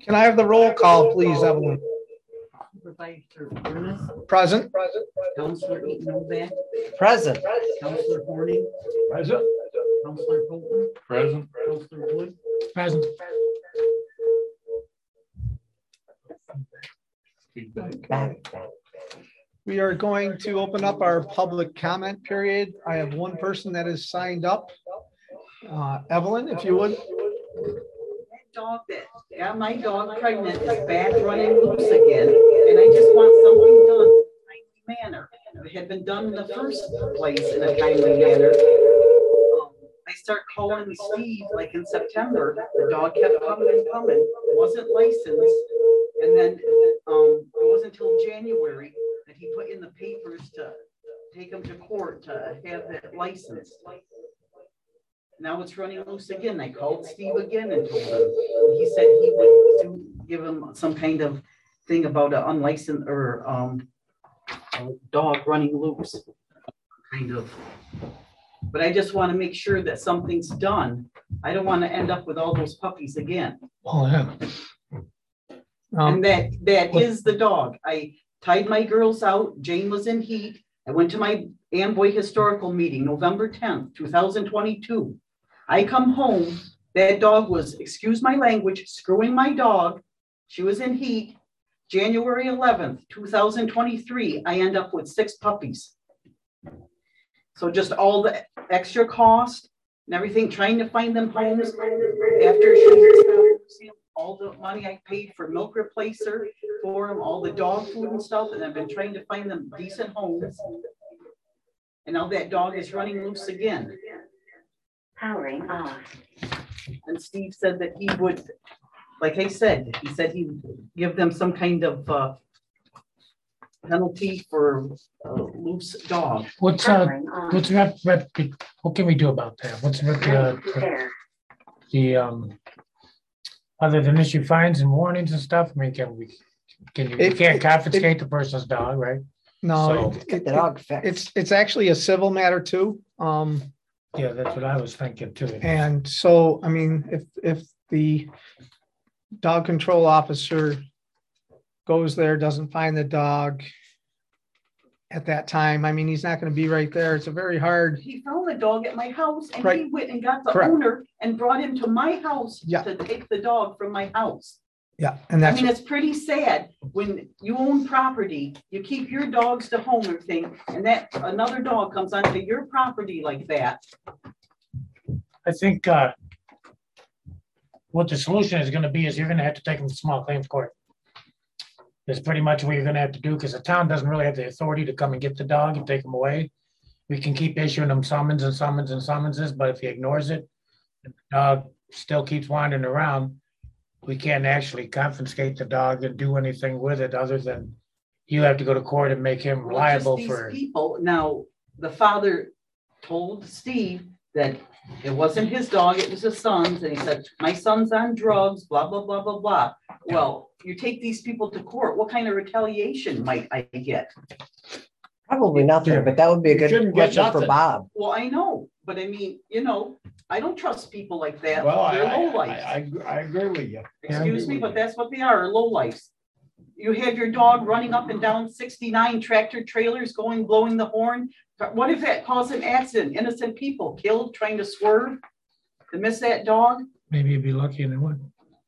Can I have the roll call, please, Evelyn? Supervisor Ernest, Present. Councilor Novak, Present. Councilor Horning, Present. Councilor Colton, Present. Councilor Wood. Present. Feedback. We are going to open up our public comment period. I have one person that is signed up. Evelyn, if you would. That dog that got my dog pregnant is back running loose again, and I just want something done in a timely manner. It had been done in the first place in a timely manner. I start calling Steve like in September. The dog kept coming, wasn't licensed, and then it wasn't until January that he put in the papers to take him to court to have it licensed. Now it's running loose again. I called Steve again and told him. He said he would give him some kind of thing about an unlicensed or a dog running loose, kind of. But I just want to make sure that something's done. I don't want to end up with all those puppies again. Oh, yeah. And that is the dog. I tied my girls out. Jane was in heat. I went to my Amboy historical meeting, November 10th, 2022. I come home. That dog was, excuse my language, screwing my dog. She was in heat. January 11th, 2023, I end up with 6 puppies. So just all the extra cost and everything, trying to find them homes after she all the money I paid for milk replacer for them, all the dog food and stuff, and I've been trying to find them decent homes. And now that dog is running loose again. Powering off. And Steve said that he would, like I said, he said he would give them some kind of penalty for a loose dog. What can we do about that? What's the other than issue fines and warnings and stuff? I mean, you can't confiscate the person's dog, right? No, So- Get the dog fixed. it's actually a civil matter too. Yeah, that's what I was thinking too. And so, I mean, if the dog control officer goes there, doesn't find the dog at that time, I mean, he's not going to be right there. It's a very hard. He found the dog at my house and Right. he went and got the Correct. owner and brought him to my house Yeah. to take the dog from my house. Yeah, and I that's mean, it's pretty sad when you own property, you keep your dogs to home or thing, and that another dog comes onto your property like that. I think what the solution is going to be is you're going to have to take them to small claims court. That's pretty much what you're going to have to do because the town doesn't really have the authority to come and get the dog and take them away. We can keep issuing them summonses, but if he ignores it, the dog still keeps wandering around. We can't actually confiscate the dog and do anything with it other than you have to go to court and make him Well, liable just for. these people. Now, the father told Steve that it wasn't his dog, it was his son's, and he said, my son's on drugs, blah, blah, blah, blah, blah. Well, you take these people to court, what kind of retaliation might I get? Probably nothing, but that would be a good Shouldn't get question for nothing. Bob. Well, I know, but I mean, I don't trust people like that. Well, They're lowlifes. I agree with you. Excuse me, but that's what they are, lowlifes. You have your dog running up and down 69 tractor trailers blowing the horn. What if that caused an accident? Innocent people killed trying to swerve to miss that dog? Maybe you'd be lucky and it would.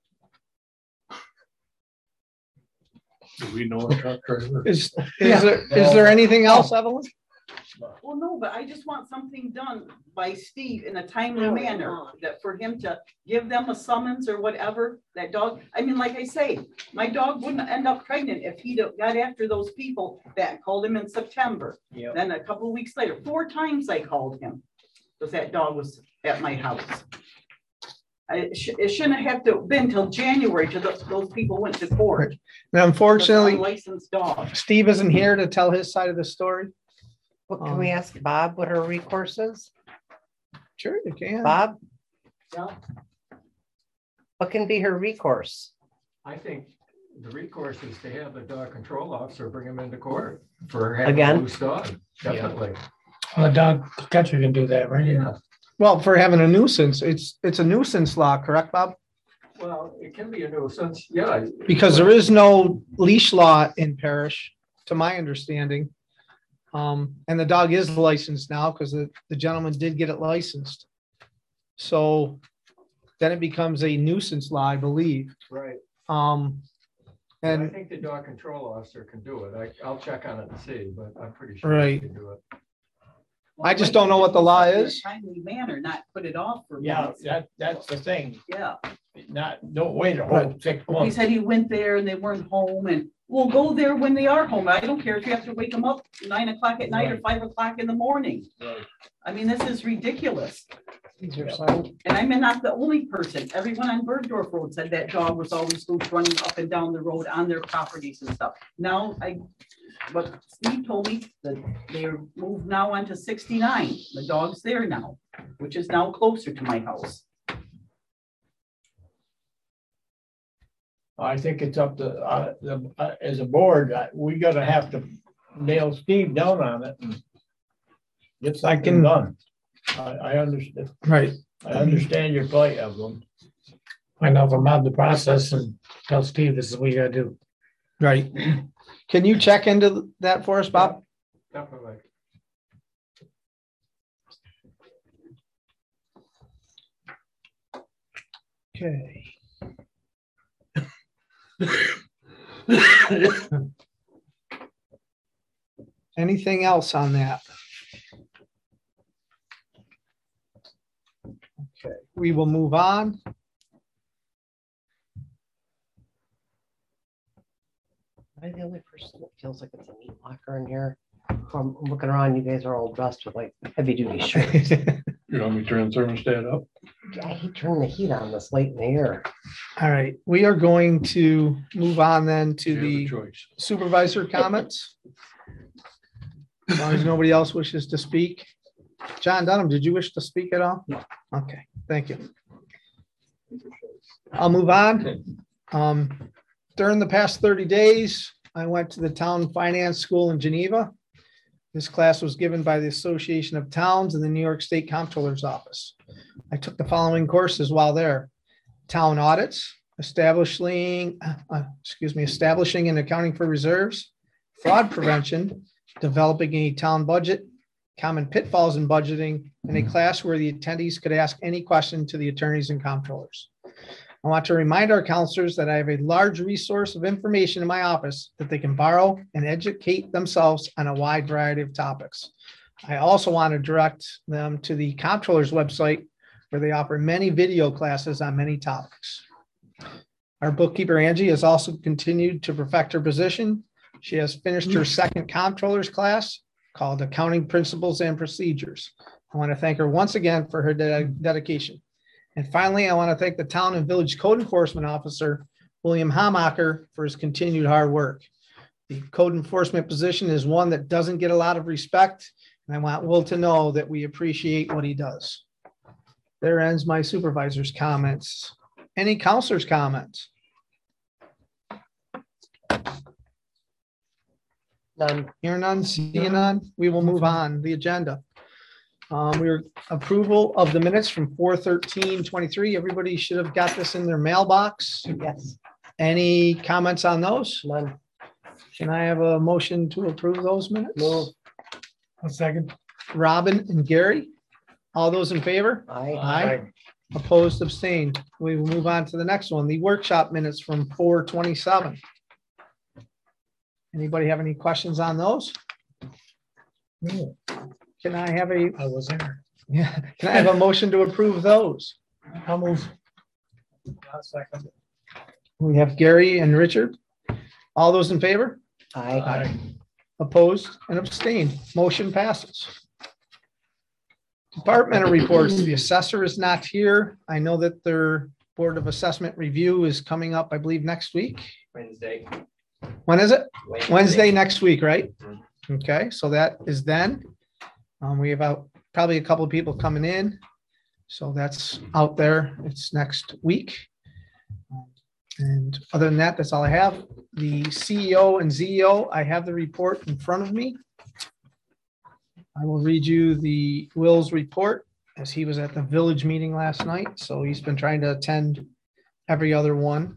Do we know a truck driver? is there anything else, Evelyn? Well, no, but I just want something done by Steve in a timely manner that for him to give them a summons or whatever, that dog. I mean, like I say, my dog wouldn't end up pregnant if he got after those people that called him in September. Yep. Then a couple of weeks later, 4 times I called him because that dog was at my house. It shouldn't have to have been till January till those people went to court. And unfortunately, Licensed dog. Steve isn't here to tell his side of the story. What, can we ask Bob what her recourse is? Sure, you can. Bob, Yeah. what can be her recourse? I think the recourse is to have the dog control officer bring him into court for having Again? a loose dog. Definitely. Well, the dog catcher can do that, right? Yeah. Well, for having a nuisance, it's a nuisance law, correct, Bob? Well, it can be a nuisance, yeah. because there is no leash law in parish, to my understanding. And the dog is licensed now because the gentleman did get it licensed. So then it becomes a nuisance law, I believe. Right. And And I think the dog control officer can do it. I'll check on it and see, but I'm pretty sure Right. he can do it. I just don't know what the law is. Timely manner, not put it off for Yeah, months. that's the thing, Yeah. don't wait a whole 6 He months. said he went there and they weren't home and we'll go there when they are home. I don't care if you have to wake them up 9 o'clock at night or 5 o'clock in the morning. Right. I mean, this is ridiculous. These are signed. And I'm not the only person. Everyone on Bergdorf Road said that dog was always loose running up and down the road on their properties and stuff. Now but Steve told me that they're moved now onto 69. The dog's there now, which is now closer to my house. I think it's up to, as a board, we gotta have to nail Steve down on it and get something done. I understand, Right. I understand your plight of them. I know if I'm out of the process and tell Steve this is what you gotta do. Right. Can you check into that for us, Bob? Definitely. Okay. Anything else on that? Okay, we will move on. Am I the only person that feels like it's a meat locker in here? From looking around, you guys are all dressed with like heavy duty shirts. You want me to turn the thermostat up? I hate turning the heat on this late in the year. All right, we are going to move on then to You have a the choice. supervisor comments. As long as nobody else wishes to speak. John Dunham, did you wish to speak at all? No. Okay, thank you. I'll move on. During the past 30 days, I went to the town finance school in Geneva. This class was given by the Association of Towns and the New York State Comptroller's Office. I took the following courses while there: town audits, establishing and accounting for reserves, fraud prevention, developing a town budget, common pitfalls in budgeting, and a class where the attendees could ask any question to the attorneys and comptrollers. I want to remind our counselors that I have a large resource of information in my office that they can borrow and educate themselves on a wide variety of topics. I also want to direct them to the comptroller's website, where they offer many video classes on many topics. Our bookkeeper, Angie, has also continued to perfect her position. She has finished her second comptroller's class called Accounting Principles and Procedures. I want to thank her once again for her dedication. And finally, I want to thank the town and village code enforcement officer, William Hamacher, for his continued hard work. The code enforcement position is one that doesn't get a lot of respect, and I want Will to know that we appreciate what he does. There ends my supervisor's comments. Any counselor's comments? None. Hearing none, seeing none, we will move on the agenda. We're approval of the minutes from 4/13/23. Everybody should have got this in their mailbox. Yes, Any comments on those? none. Can I have a motion to approve those minutes? Move. A second. Robin and Gary, all those in favor? Aye. Opposed, abstained. We will move on to the next one, the workshop minutes from 4/27. Anybody have any questions on those? Can I have I was there. can I have a motion to approve those? I'll move. A second. We have Gary and Richard. All those in favor? Aye. Opposed and abstained. Motion passes. Departmental reports. The assessor is not here. I know that their Board of Assessment review is coming up, I believe, next week. Wednesday. When is it? Wednesday next week, right? Okay, so that is then. We have probably a couple of people coming in. So that's out there. It's next week. And other than that, that's all I have. The CEO and ZEO, I have the report in front of me. I will read you the Will's report, as he was at the village meeting last night. So he's been trying to attend every other one.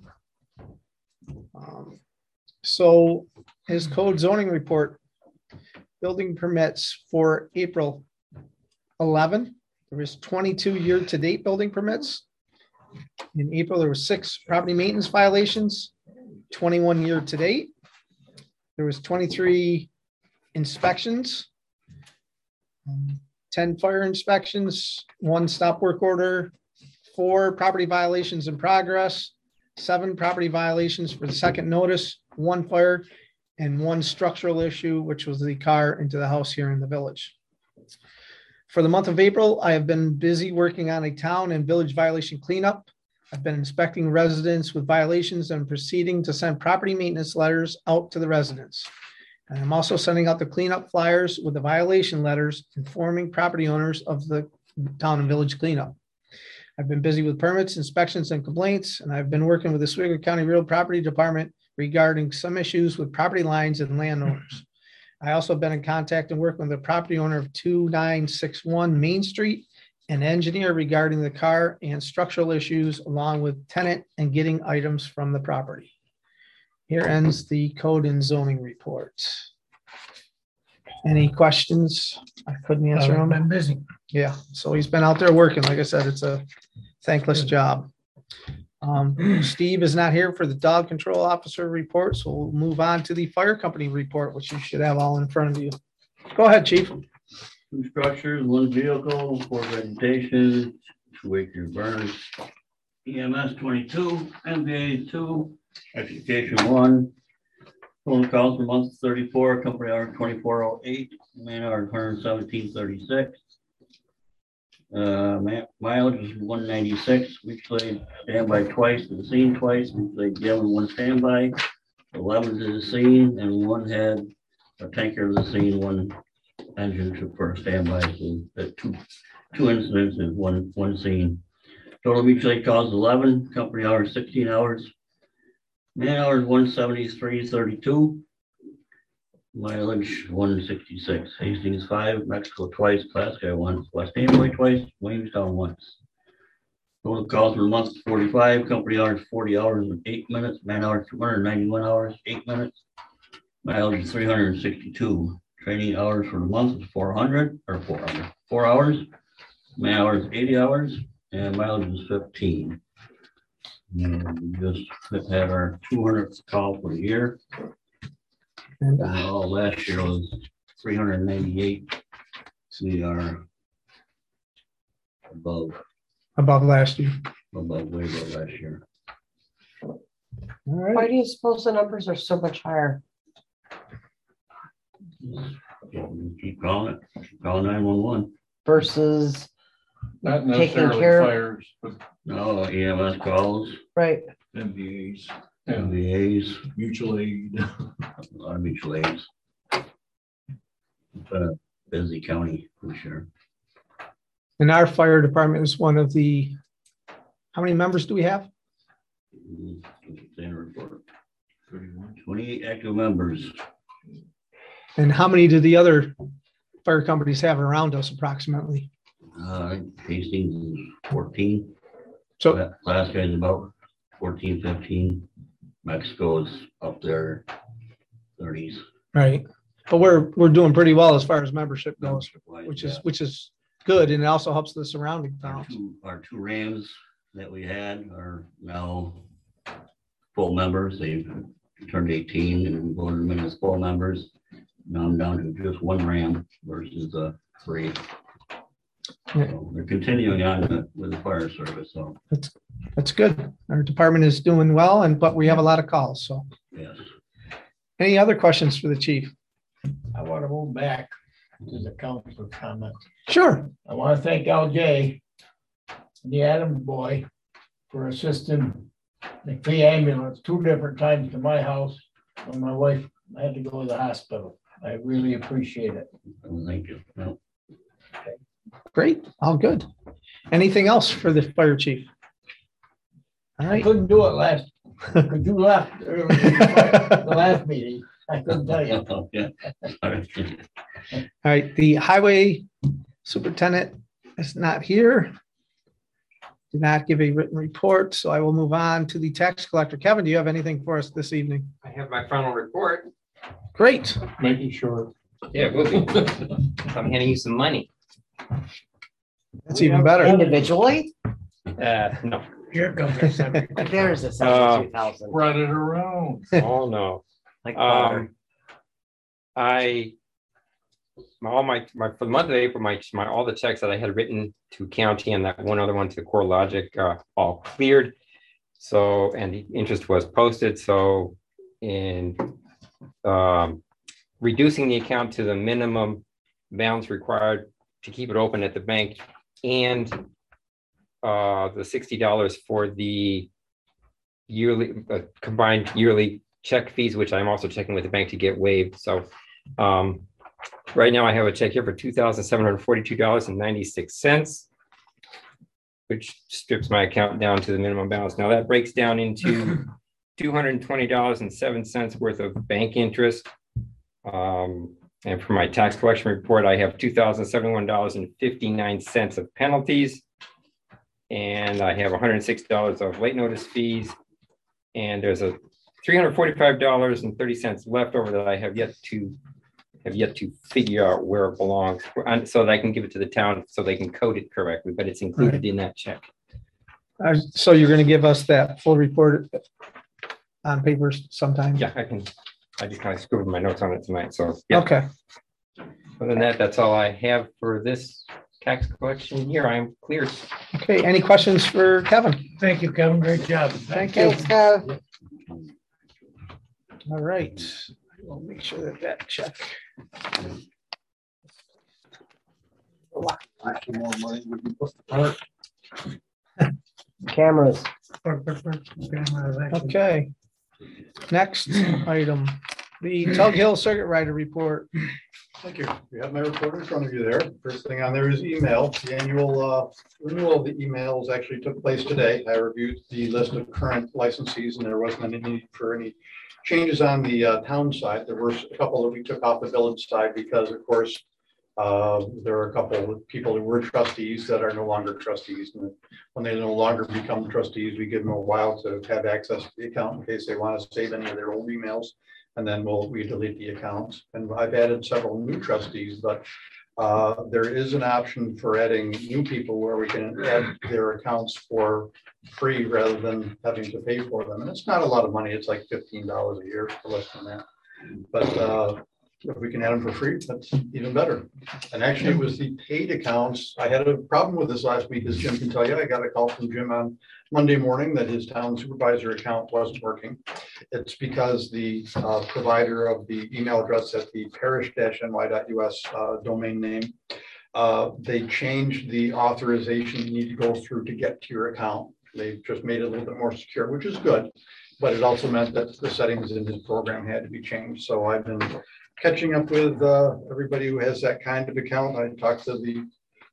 So his code zoning report, building permits for April 11. There was 22 year-to-date building permits. In April, there were 6 property maintenance violations, 21 year-to-date. There was 23 inspections, 10 fire inspections, 1 stop work order, 4 property violations in progress, 7 property violations for the second notice, 1 fire, and 1 structural issue, which was the car into the house here in the village. For the month of April, I have been busy working on a town and village violation cleanup. I've been inspecting residents with violations and proceeding to send property maintenance letters out to the residents. And I'm also sending out the cleanup flyers with the violation letters informing property owners of the town and village cleanup. I've been busy with permits, inspections, and complaints, and I've been working with the Oswego County Real Property Department regarding some issues with property lines and landowners. I also been in contact and working with the property owner of 2961 Main Street, an engineer regarding the car and structural issues, along with tenant and getting items from the property. Here ends the code and zoning report. Any questions? I couldn't answer I've them. been busy. Yeah, so he's been out there working. Like I said, it's a thankless job. Steve is not here for the dog control officer report, so we'll move on to the fire company report, which you should have all in front of you. Go ahead, chief. 2 structures, 1 vehicle, 4 vegetation, 2 acres burned. EMS 22, MVA 2, education 1. Total calls per month 34, company hour 2408, man hour 117.36. Mileage is 196, weekly standby twice to the scene twice, weekly daily 1 standby, 11 to the scene, and 1 had a tanker to the scene, 1 engine for standby. So that two incidents in one scene. Total weekly calls 11, company hours 16 hours, man hours 173.32. Mileage 166, Hastings 5, Mexico twice, Glasgow once, West Amboy twice, Williamstown once. Total calls per month 45, company hours 40 hours and 8 minutes, man hours 291 hours, 8 minutes. Mileage 362. Training hours for the month is 4 hours. Man hours 80 hours, and mileage is 15. And we just had our 200th call for the year. And last year was 398. So we are Above last year. way above last year. All right. Why do you suppose the numbers are so much higher? Keep calling it. Keep calling 911. Versus, Not Taking necessarily care of- fires, but No EMS calls, right, MVAs and MVAs, mutual aid. a lot of mutual aids. It's been a busy county for sure. And our fire department is one of the, how many members do we have? Standard report. 31. 28 active members. And how many do the other fire companies have around us approximately? Hastings is 14. So, Last guy's about 14, 15. Mexico is up there, 30s. right. But we're doing pretty well as far as membership goes, which is good. And it also helps the surrounding towns. Our two Rams that we had are now full members. They've turned 18 and voted them in as full members. Now I'm down to just 1 Ram versus 3. Yeah. So they're continuing on with the fire service. So That's good. Our department is doing well, but we have a lot of calls. So yes. any other questions for the chief? I want to move back to the council comment. Sure. I want to thank LJ, the Adams boy, for assisting the Fee ambulance 2 different times to my house when my wife had to go to the hospital. I really appreciate it. Thank you. No. Great. All good. Anything else for the fire chief? All I right. couldn't do it last, because you left early the last meeting. I couldn't tell you. Yeah. All right. All right. The highway superintendent is not here. did not give a written report, so I will move on to the tax collector. Kevin, do you have anything for us this evening? I have my final report. Great. Making sure. Yeah, it will be. I'm handing you some money. That's even better. Individually, No. Here comes our second. there's a 72,000, Spread it around. Oh, no. like butter. All my for the month of April, my all the checks that I had written to county and that one other one to CoreLogic all cleared. So, and the interest was posted. So in reducing the account to the minimum balance required to keep it open at the bank, and the $60 for the yearly combined yearly check fees, which I'm also checking with the bank to get waived. So right now I have a check here for $2,742.96, which strips my account down to the minimum balance. Now that breaks down into $220.07 worth of bank interest. And for my tax collection report, I have $2,071.59 of penalties. And I have $106 of late notice fees. And there's a $345.30 left over that I have yet to figure out where it belongs, so that I can give it to the town so they can code it correctly, but it's included in that check. So you're going to give us that full report on paper sometime? Yeah, I just kind of scribbled my notes on it tonight. So yeah. Okay. Other than that, that's all I have for this tax collection year. I'm cleared. Okay. Any questions for Kevin? Thank you, Kevin. Great job. Thank you. Thanks, Kev. All right. We'll make sure that check. Actually, more money would be put to part. Cameras. Okay. Next item, the Tug Hill Circuit Rider report. Thank you. We have my report in front of you there. First thing on there is email. The annual renewal of the emails actually took place today. I reviewed the list of current licensees and there wasn't any need for any changes on the town side. There were a couple that we took off the village side because, of course, there are a couple of people who were trustees that are no longer trustees. And when they no longer become trustees, we give them a while to have access to the account in case they want to save any of their old emails. And then we delete the accounts. And I've added several new trustees, but there is an option for adding new people where we can add their accounts for free rather than having to pay for them. And it's not a lot of money. It's like $15 a year or less than that. But if we can add them for free, that's even better. And actually it was the paid accounts. I had a problem with this last week, as Jim can tell you. I got a call from Jim on Monday morning that his town supervisor account wasn't working. It's because the provider of the email address at the parish-ny.us domain name, they changed the authorization you need to go through to get to your account. They just made it a little bit more secure, which is good. But it also meant that the settings in his program had to be changed. So I've been catching up with everybody who has that kind of account. I talked to the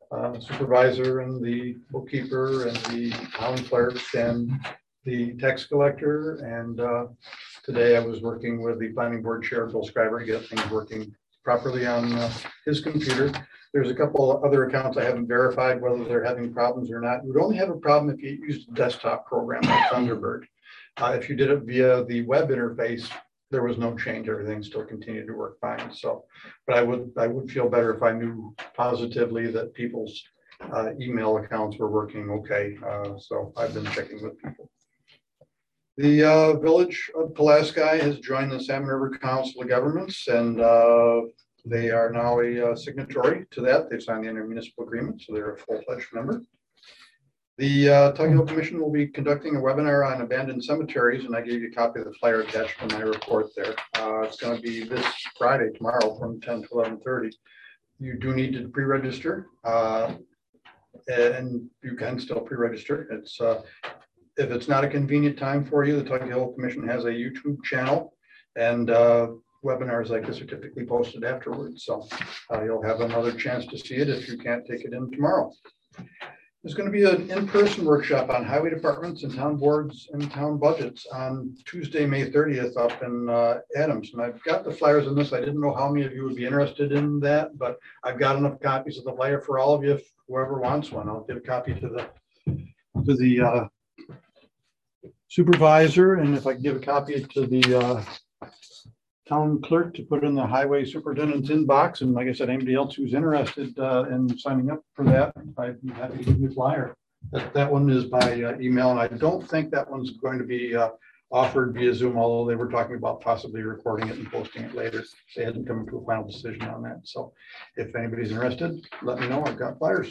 supervisor and the bookkeeper and the town clerk and the tax collector. And today I was working with the planning board chair, Bill Scriber, to get things working properly on his computer. There's a couple of other accounts I haven't verified whether they're having problems or not. You would only have a problem if you used a desktop program like Thunderbird. If you did it via the web interface, there was no change. Everything still continued to work fine. So, but I would feel better if I knew positively that people's email accounts were working okay. So I've been checking with people. The village of Pulaski has joined the Salmon River Council of Governments, and they are now a signatory to that. They've signed the intermunicipal agreement, so they're a full-fledged member. The Tug Hill Commission will be conducting a webinar on abandoned cemeteries, and I gave you a copy of the flyer attached to my report there. It's going to be this Friday, tomorrow, from 10 to 11:30. You do need to pre-register, and you can still pre-register. It's if it's not a convenient time for you, the Tug Hill Commission has a YouTube channel, and webinars like this are typically posted afterwards. So you'll have another chance to see it if you can't take it in tomorrow. There's going to be an in-person workshop on highway departments and town boards and town budgets on Tuesday, May 30th up in Adams. And I've got the flyers on this. I didn't know how many of you would be interested in that, but I've got enough copies of the flyer for all of you if whoever wants one. I'll give a copy to the to the supervisor, and if I can give a copy to the town clerk to put in the highway superintendent's inbox. And like I said, anybody else who's interested in signing up for that, I'd be happy to give you a flyer. That one is by email, and I don't think that one's going to be offered via Zoom, although they were talking about possibly recording it and posting it later. They hadn't come to a final decision on that. So if anybody's interested, let me know. I've got flyers.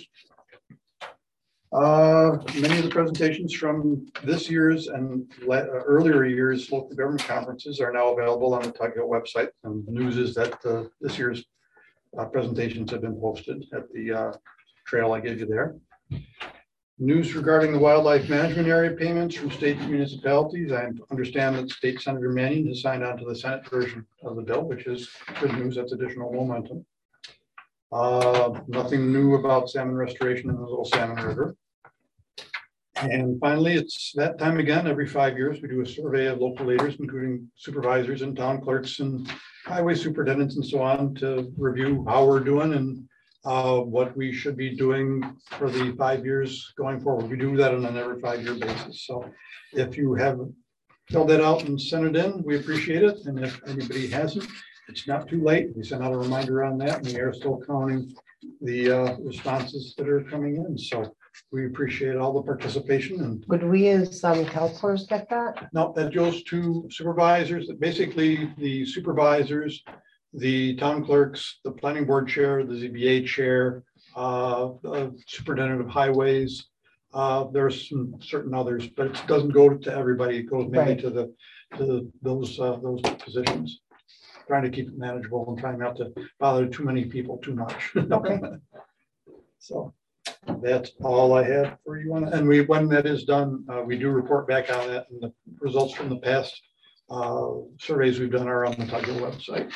Many of the presentations from this year's and earlier years local government conferences are now available on the Tug Hill website. And the news is that this year's presentations have been posted at the trail I gave you there. News regarding the wildlife management area payments from state municipalities. I understand that State Senator Manning has signed on to the Senate version of the bill, which is good news. That's additional momentum. Nothing new about salmon restoration in the Little Salmon River. And finally, it's that time again. Every 5 years, we do a survey of local leaders, including supervisors and town clerks and highway superintendents and so on, to review how we're doing and what we should be doing for the 5 years going forward. We do that on an every 5 year basis. So if you have filled that out and sent it in, we appreciate it. And if anybody hasn't, it's not too late. We sent out a reminder on that, and we are still counting the responses that are coming in. So we appreciate all the participation. And Would we as counselors get that? no, that goes to supervisors. Basically, the supervisors, the town clerks, the planning board chair, the ZBA chair, the superintendent of highways. There's some certain others, but it doesn't go to everybody. It goes mainly to those positions. Trying to keep it manageable and trying not to bother too many people too much. Okay. So that's all I have for you. And when that is done, we do report back on that, and the results from the past surveys we've done are on the Tug Hill website.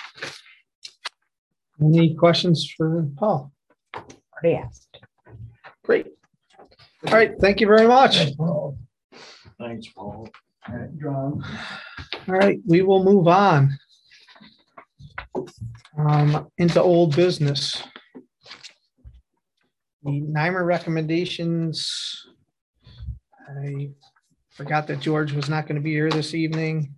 Any questions for Paul? Already asked. Great. All right. Thank you very much. Thanks, Paul. Thanks, Paul. All right, John. All right. We will move on into old business. The NYMER recommendations. I forgot that George was not going to be here this evening.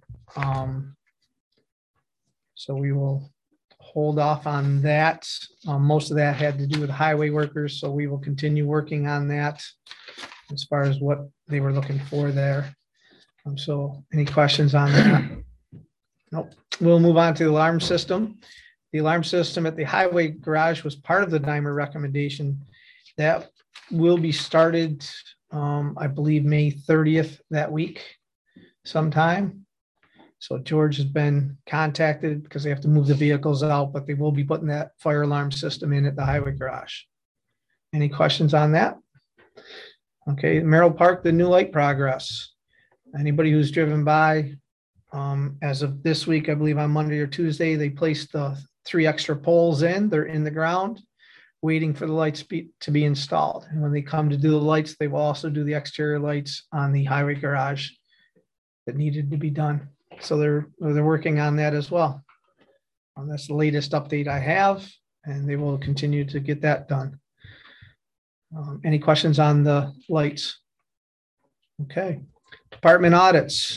So we will hold off on that. Most of that had to do with highway workers, so we will continue working on that as far as what they were looking for there. So any questions on that? Nope. We'll move on to the alarm system. The alarm system at the highway garage was part of the NYMER recommendation. That will be started, I believe, May 30th that week sometime. So George has been contacted because they have to move the vehicles out, but they will be putting that fire alarm system in at the highway garage. Any questions on that? Okay, Merrill Park, the new light progress. Anybody who's driven by, as of this week, I believe on Monday or Tuesday, they placed the 3 extra poles in. They're in the ground, waiting for the lights to be installed. And when they come to do the lights, they will also do the exterior lights on the highway garage that needed to be done. So they're working on that as well. That's the latest update I have, and they will continue to get that done. Any questions on the lights? Okay. Department audits.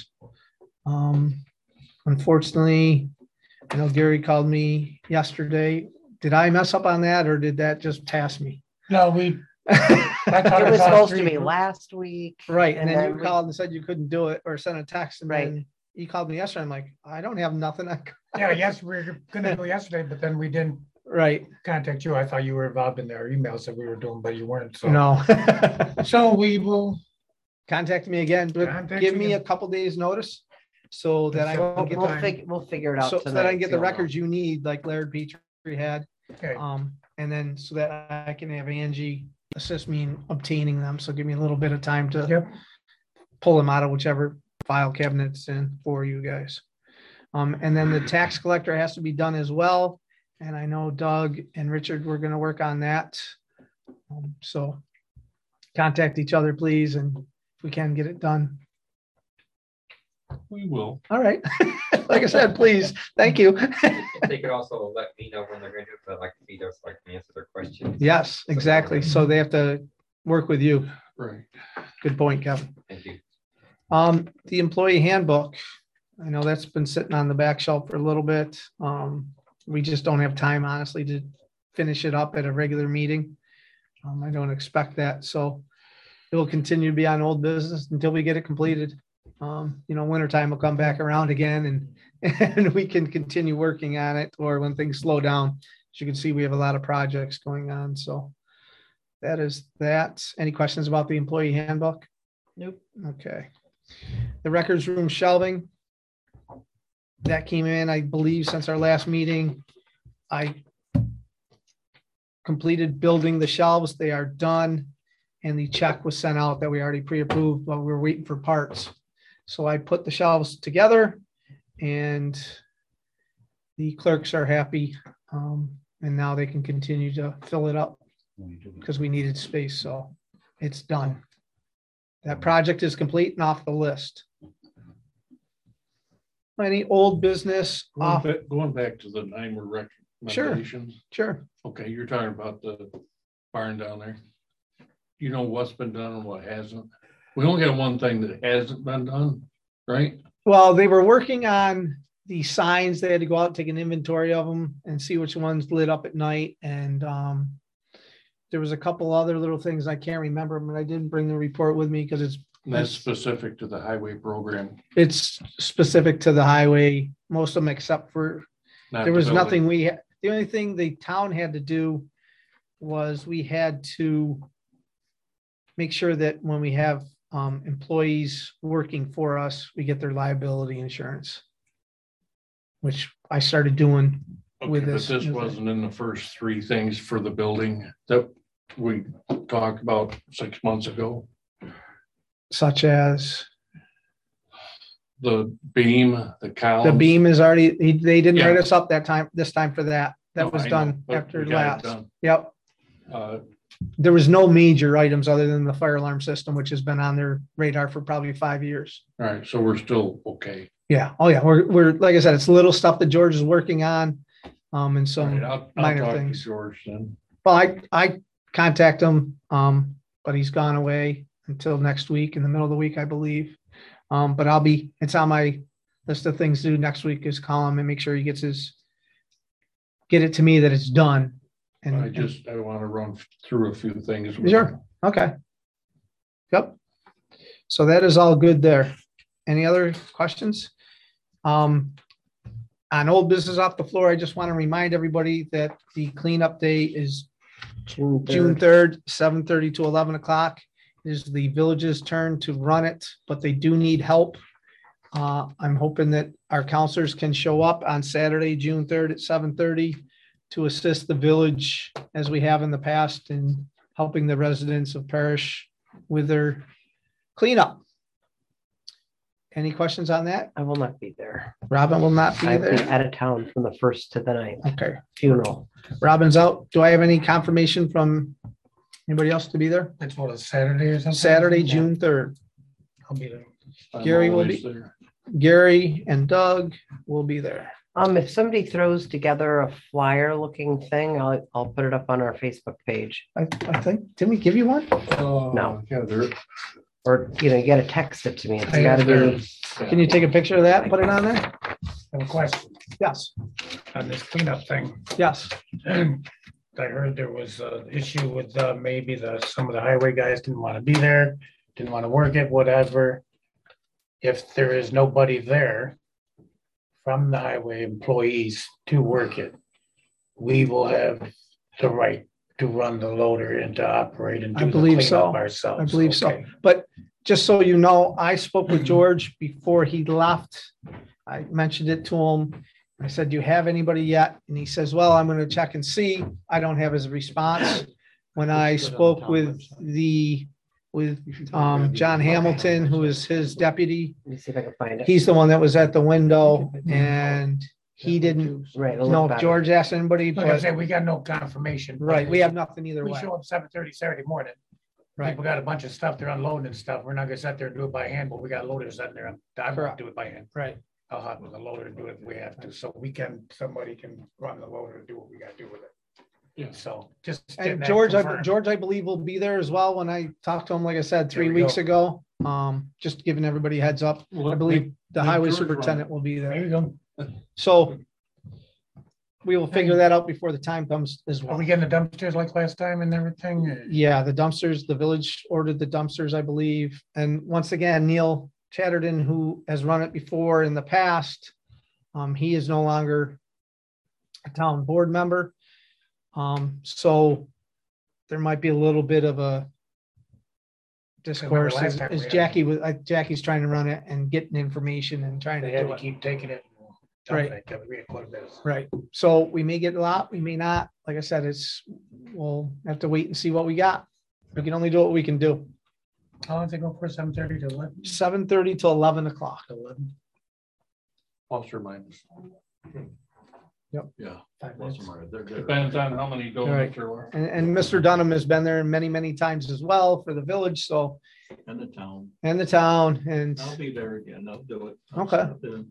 Unfortunately, I know Gary called me yesterday. Did I mess up on that, or did that just pass me? No, we. It was supposed to be last week. Right. And then you called and said you couldn't do it, or sent a text. And then he called me yesterday. I'm like, I don't have nothing. Yeah, yes, we were gonna do it yesterday, but then we didn't contact you. I thought you were involved in their emails that we were doing, but you weren't. So no. So we will contact me again, but give me a couple days notice so that I can get we'll figure it out. So that I can get the records you need, like Laird Petrie had. Okay. And then so that I can have Angie assist me in obtaining them. So give me a little bit of time to pull them out of whichever file cabinet it's in for you guys. And then the tax collector has to be done as well. And I know Doug and Richard were going to work on that. So contact each other, please, and if we can get it done. We will. All right. Like I said, please. Thank you. They could also let me know when they're going to do it, but I'd like to be there so I can answer their questions. Yes, exactly. So they have to work with you. Right. Good point, Kevin. Thank you. The employee handbook, I know that's been sitting on the back shelf for a little bit. We just don't have time, honestly, to finish it up at a regular meeting. I don't expect that, so it will continue to be on old business until we get it completed. Wintertime will come back around again and we can continue working on it, or when things slow down. As you can see, we have a lot of projects going on, so that is that. Any questions about the employee handbook? Nope. Okay. The records room shelving, that came in, I believe, since our last meeting. I completed building the shelves. They are done. And the check was sent out that we already pre-approved, but we're waiting for parts. So I put the shelves together and the clerks are happy. And now they can continue to fill it up because we needed space. So it's done. That project is complete and off the list. Any old business off? Going back to the NYMER recommendations. Sure. Okay, you're talking about the barn down there. You know what's been done and what hasn't. We only got one thing that hasn't been done, right? Well, they were working on the signs. They had to go out and take an inventory of them and see which ones lit up at night. And there was a couple other little things I can't remember, but I didn't bring the report with me because That's specific to the highway program. it's specific to the highway, most of them except for, there was nothing the only thing the town had to do was we had to make sure that when we have employees working for us, we get their liability insurance, which I started doing with this. But this wasn't in the first three things for the building that we talked about 6 months ago. Such as The beam, the cow. the beam is already, they didn't Yeah. write us up this time for that. That No, was I know, done but after we got it last. done. Yep. Uh, There was no major items other than the fire alarm system, which has been on their radar for probably 5 years. All right, so we're still okay. Yeah. Oh yeah. We're like I said, it's little stuff that George is working on. And All some right, I'll minor talk to things. George then. Well, I contact him, but he's gone away until next week, in the middle of the week, I believe. But it's on my list of things to do next week is call him and make sure he get it to me that it's done. I want to run through a few things. Sure. Okay. Yep. So that is all good there. Any other questions? On old business off the floor, I just want to remind everybody that the cleanup day is June 3rd, 7:30 to 11 o'clock. It is the village's turn to run it, but they do need help. I'm hoping that our counselors can show up on Saturday, June 3rd at 7:30 to assist the village as we have in the past in helping the residents of Parish with their cleanup. Any questions on that? I will not be there. Robin will not be I'll be there. out of town from the 1st to the 9th. Okay. Funeral. Robin's out. Do I have any confirmation from anybody else to be there? That's what, a Saturday or something? Saturday, June 3rd. I'll be there. I'm Gary will always be- there. Gary and Doug will be there. If somebody throws together a flyer looking thing, I'll put it up on our Facebook page. I think, didn't we give you one? No. Yeah, there. Or, you gotta text it to me. It's I gotta have be, Can you take a picture of that and put it on there? I have a question Yes, on this cleanup thing. yes. I heard there was an issue with maybe some of the highway guys didn't want to be there, didn't want to work it, whatever. If there is nobody there from the highway employees to work it, we will have the right to run the loader and to operate and I do the believe so. cleanup ourselves. I believe so. Okay. But just so you know, I spoke with George before he left. I mentioned it to him. I said, do you have anybody yet? And he says, well, I'm going to check and see. I don't have his response. When I spoke with John Hamilton, who is his deputy, let me see if I can find it. he's the one that was at the window and he didn't Right. it'll know look if better. George asked anybody, Like I but said, we got no confirmation. right, we have nothing either We way. show up 7:30 Saturday morning. Right. People got a bunch of stuff, they're unloading and stuff. We're not gonna sit there and do it by hand, but we got loaders sitting there. I Correct. won't do it by hand. Right. I'll hop with the loader and do it if we have to. So somebody can run the loader and do what we gotta do with it. Yeah. So just. And getting that George, confirmed. I believe will be there as well when I talked to him, like I said, 3 There we weeks go. ago. Just giving everybody a heads up. Well, I believe the make highway George run superintendent it. will be There there. you go. So we will figure that out before the time comes as Are well. we getting the dumpsters like last time and everything? Yeah, the dumpsters, the village ordered the dumpsters, I believe. And once again, Neil Chatterton, who has run it before in the past, he is no longer a town board member. So there might be a little bit of a discourse last time we as had- Jackie's trying to run it and getting information and trying They to had do to it. keep taking it. Right. We had quite a bit. Right. So we may get a lot, we may not. Like I said, we'll have to wait and see what we got. We can only do what we can do. How long does it go for 7:30 to 11? 7:30 to 11 o'clock. 11. Plus or minus. Yeah. 5 plus minutes. or minus. They're good. Depends on how many donuts there were. And Mr. Dunham has been there many, many times as well for the village, so, And the town. and the town, and I'll be there again. I'll do it. I'll Okay. stop in.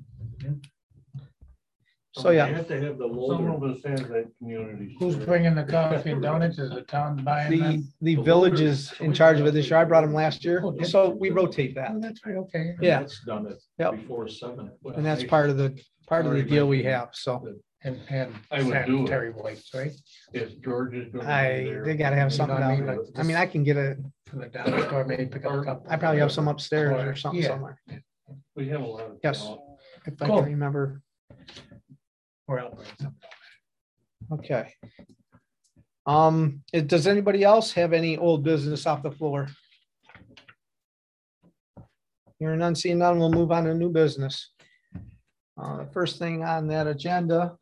so, You yeah. have to have the Some loader. of us have that community. Who's bringing the coffee and donuts? Is the town buying The, them? the village is in charge of it this year. I brought him last year, so we rotate that. Oh, that's right, okay. And Yeah. That's done it Yep. before 7. And that's part of the deal we have, so And I would do it. sanitary wipes, right? If George is gonna be there. they gotta have You something know what I down mean? there. Like I mean, I can get it, From the dollar store, maybe pick up a couple. I probably have some upstairs or something Yeah. somewhere, We have a lot of. Yes. talent. if I Cool. can remember. Or I'll bring some. Okay. Does anybody else have any old business off the floor? Hearing none, seeing none, we'll move on to new business. The first thing on that agenda.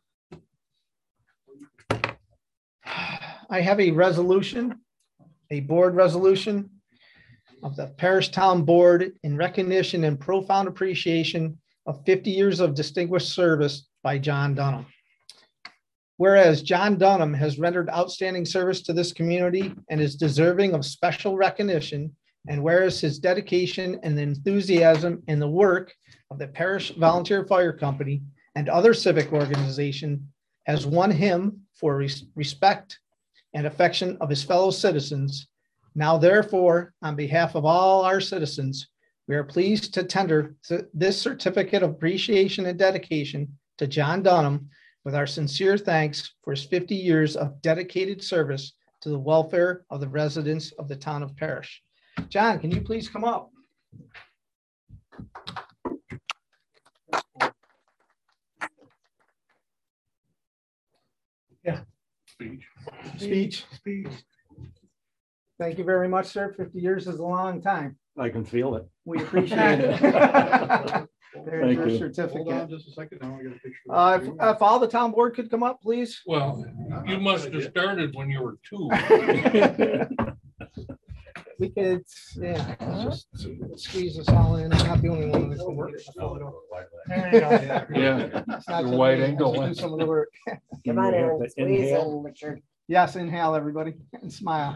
I have a resolution, a board resolution of the Parish Town Board in recognition and profound appreciation of 50 years of distinguished service by John Dunham. Whereas John Dunham has rendered outstanding service to this community and is deserving of special recognition, and whereas his dedication and enthusiasm in the work of the Parish Volunteer Fire Company and other civic organization has won him for respect and affection of his fellow citizens. Now therefore, on behalf of all our citizens, we are pleased to tender this certificate of appreciation and dedication to John Dunham with our sincere thanks for his 50 years of dedicated service to the welfare of the residents of the town of Parish. John, can you please come up? Speech. Speech. Thank you very much, sir. 50 years is a long time. I can feel it. We appreciate it. There's Thank your you. Hold on certificate. just a second. Now I got a picture. If all the town board could come up, please. Well, you must have started when you were 2. We could, yeah, just squeeze us all in. I'm not the only one that's working. There you go. Yeah. It's not The just wide me. angle Do one. some of the work. Come on, Aaron, squeeze Inhale. in, Richard. Yes, inhale, everybody, and smile.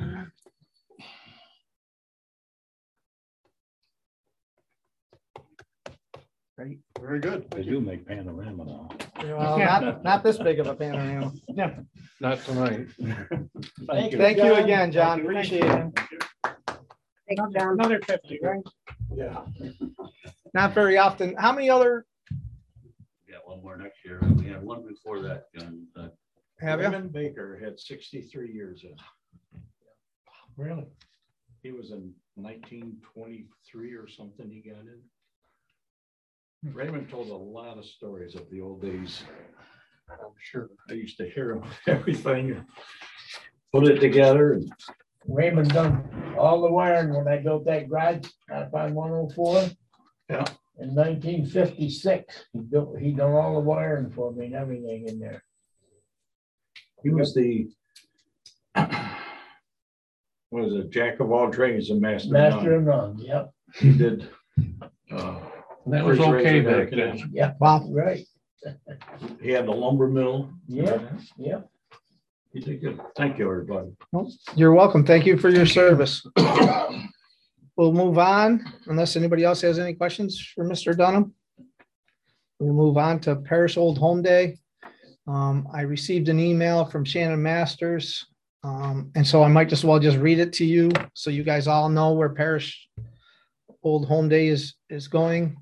Great. Very good. They do make panorama now. Well, not this big of a panorama. Not tonight. Thank you. Thank you again, John. Appreciate it. Thank you, John. Another 50, right? Yeah. Not very often. How many other We got one more next year. We had one before that. have you? Raymond Baker had 63 years in. Really? He was in 1923 or something he got in. Raymond told a lot of stories of the old days. I'm sure I used to hear him everything. Put it together and Raymond done all the wiring when I built that garage up on 104. Yeah. In 1956, he done all the wiring for me and everything in there. he was the what is it, jack of all trades and master of Master none. of none, yep, He did. That was First okay razor back then. yep, Wow. right, He had the lumber mill. yep, yep. He did good. Thank you, everybody. You're welcome. Thank you for your service. We'll move on unless anybody else has any questions for Mr. Dunham. We'll move on to Parish Old Home Day. I received an email from Shannon Masters. And so I might just well just read it to you so you guys all know where Parish Old Home Day is going.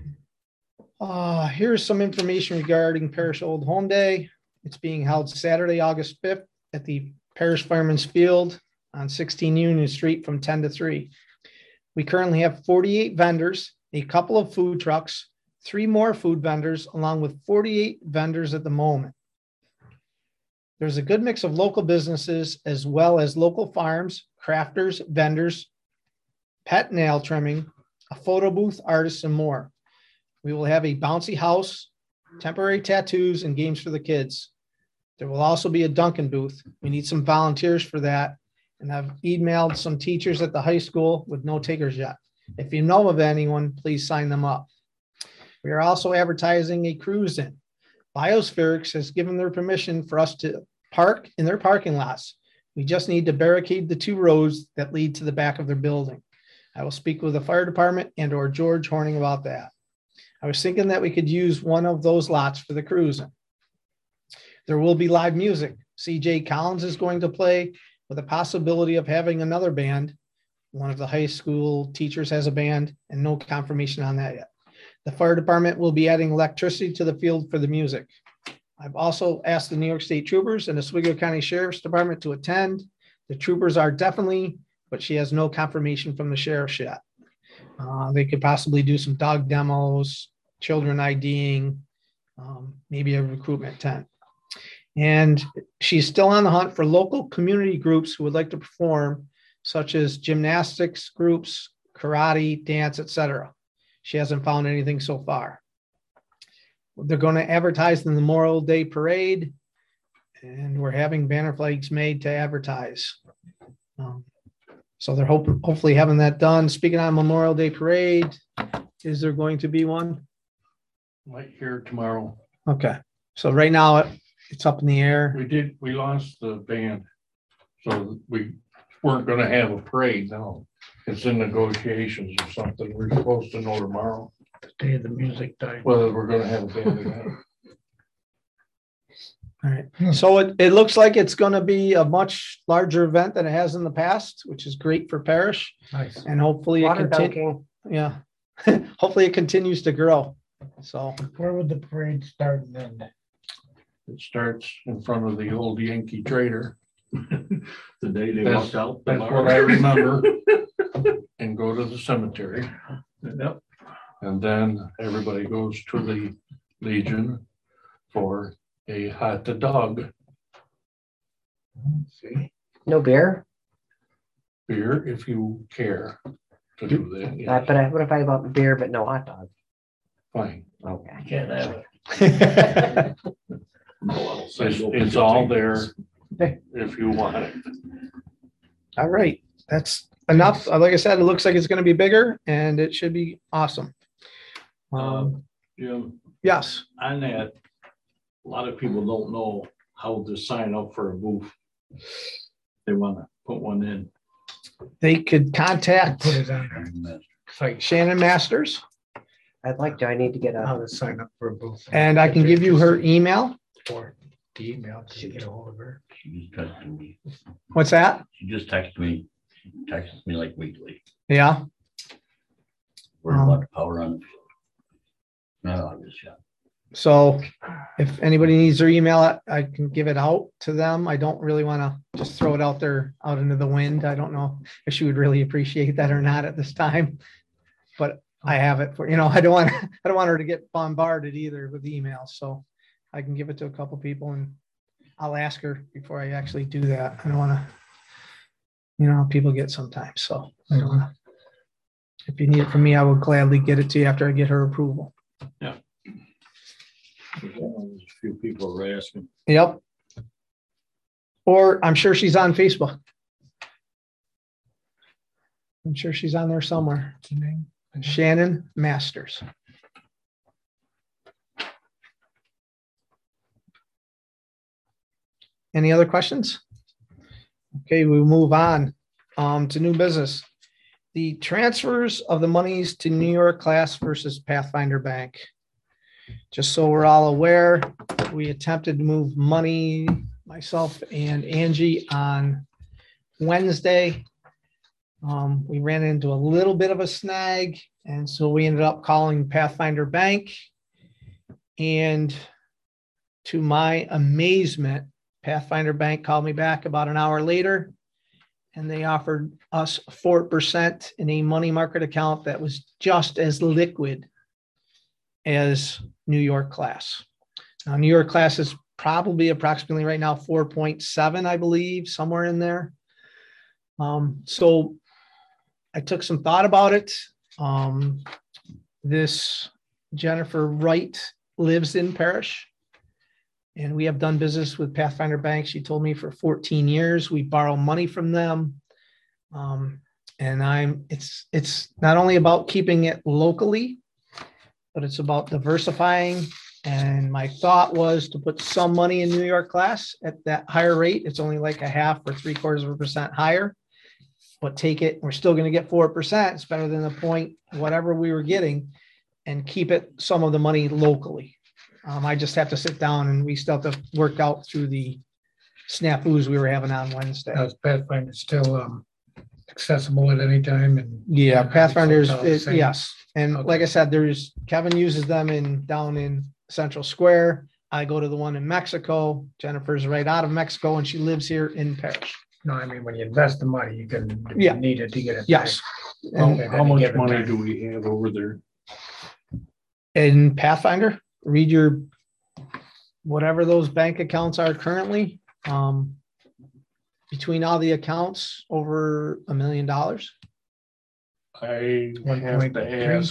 Here's some information regarding Parish Old Home Day. It's being held Saturday, August 5th at the Parish Fireman's Field on 16 Union Street from 10 to 3. We currently have 48 vendors, a couple of food trucks, 3 more food vendors, along with 48 vendors at the moment. There's a good mix of local businesses as well as local farms, crafters, vendors, pet nail trimming, a photo booth, artists, and more. We will have a bouncy house, temporary tattoos, and games for the kids. There will also be a Dunkin' booth. We need some volunteers for that. And I've emailed some teachers at the high school with no takers yet. If you know of anyone, please sign them up. We are also advertising a cruise in. Biospherics has given their permission for us to park in their parking lots. We just need to barricade the 2 roads that lead to the back of their building. I will speak with the fire department and or George Horning about that. I was thinking that we could use one of those lots for the cruise in. There will be live music. CJ Collins is going to play with a possibility of having another band. One of the high school teachers has a band and no confirmation on that yet. The fire department will be adding electricity to the field for the music. I've also asked the New York State Troopers and the Oswego County Sheriff's Department to attend. The troopers are definitely, but she has no confirmation from the sheriff's yet. They could possibly do some dog demos, children IDing, maybe a recruitment tent. And she's still on the hunt for local community groups who would like to perform, such as gymnastics groups, karate, dance, etc. She hasn't found anything so far. They're going to advertise in the Memorial Day Parade, and we're having banner flags made to advertise. So they're hopefully having that done. Speaking on Memorial Day Parade, is there going to be one? Might hear tomorrow. Okay, so right now it's up in the air. We lost the band, so we weren't gonna have a parade now. It's in negotiations or something. We're supposed to know tomorrow Day of the music died. whether we're gonna have a band again. All right, so it looks like it's going to be a much larger event than it has in the past, which is great for Parish. Nice. And hopefully it Water continues. dunking. Yeah, hopefully it continues to grow. So Where would the parade start and end? It starts in front of the old Yankee Trader. The day they That's walked out. that's what I remember. And go to the cemetery. Yep. And then everybody goes to the Legion for a hot dog. See, No beer? Beer if you care to do that. yeah, But what if I bought beer but no hot dog? Fine. Okay. you can't have it. It's all there if you want it. all right, that's enough. Like I said, it looks like it's going to be bigger and it should be awesome. Jim, Yes, on that, a lot of people don't know how to sign up for a booth. They want to put one in. they could contact Put it on there. Shannon Masters, I'd like to, I need to get How a, to sign up for a booth. and I can give you her email. Or the email to get a hold of her. She just texted me. What's that? She just texted me. She texts me like weekly. Yeah, We're about to power on. No, I'm just shot. so if anybody needs their email, I can give it out to them. I don't really want to just throw it out there out into the wind. I don't know if she would really appreciate that or not at this time. But I have it for, I don't want her to get bombarded either with emails. So I can give it to a couple people and I'll ask her before I actually do that. I don't want to, how people get sometimes. So I don't want to. If you need it from me, I will gladly get it to you after I get her approval. There's a few people are asking. Yep. Or I'm sure she's on Facebook. I'm sure she's on there somewhere. What's her name? Shannon Masters. Any other questions? Okay, we'll move on to new business. The transfers of the monies to New York Class versus Pathfinder Bank. Just so we're all aware, we attempted to move money, myself and Angie, on Wednesday. We ran into a little bit of a snag, and so we ended up calling Pathfinder Bank. And to my amazement, Pathfinder Bank called me back about an hour later, and they offered us 4% in a money market account that was just as liquid as New York Class. Now, New York Class is probably approximately right now 4.7, I believe, somewhere in there. So I took some thought about it. This Jennifer Wright lives in Parrish, and we have done business with Pathfinder Bank. She told me for 14 years. We borrow money from them. And it's not only about keeping it locally, but it's about diversifying. And my thought was to put some money in New York Class at that higher rate. It's only like 0.5 or 0.75% higher, but take it. We're still going to get 4%. It's better than the point, whatever we were getting, and keep it some of the money locally. I just have to sit down, and we still have to work out through the snafus we were having on Wednesday. Is Pathfinder still accessible at any time? And Yeah, Pathfinder's, Same. yes. And Okay. like I said, Kevin uses them down in Central Square. I go to the one in Mexico. Jennifer's right out of Mexico, and she lives here in Parrish. No, I mean, when you invest the money, you can, if Yeah. you need it to get it. Yes. How And how much money do we have over there? in Pathfinder, read your, whatever those bank accounts are currently, between all the accounts, over $1 million. I have to ask,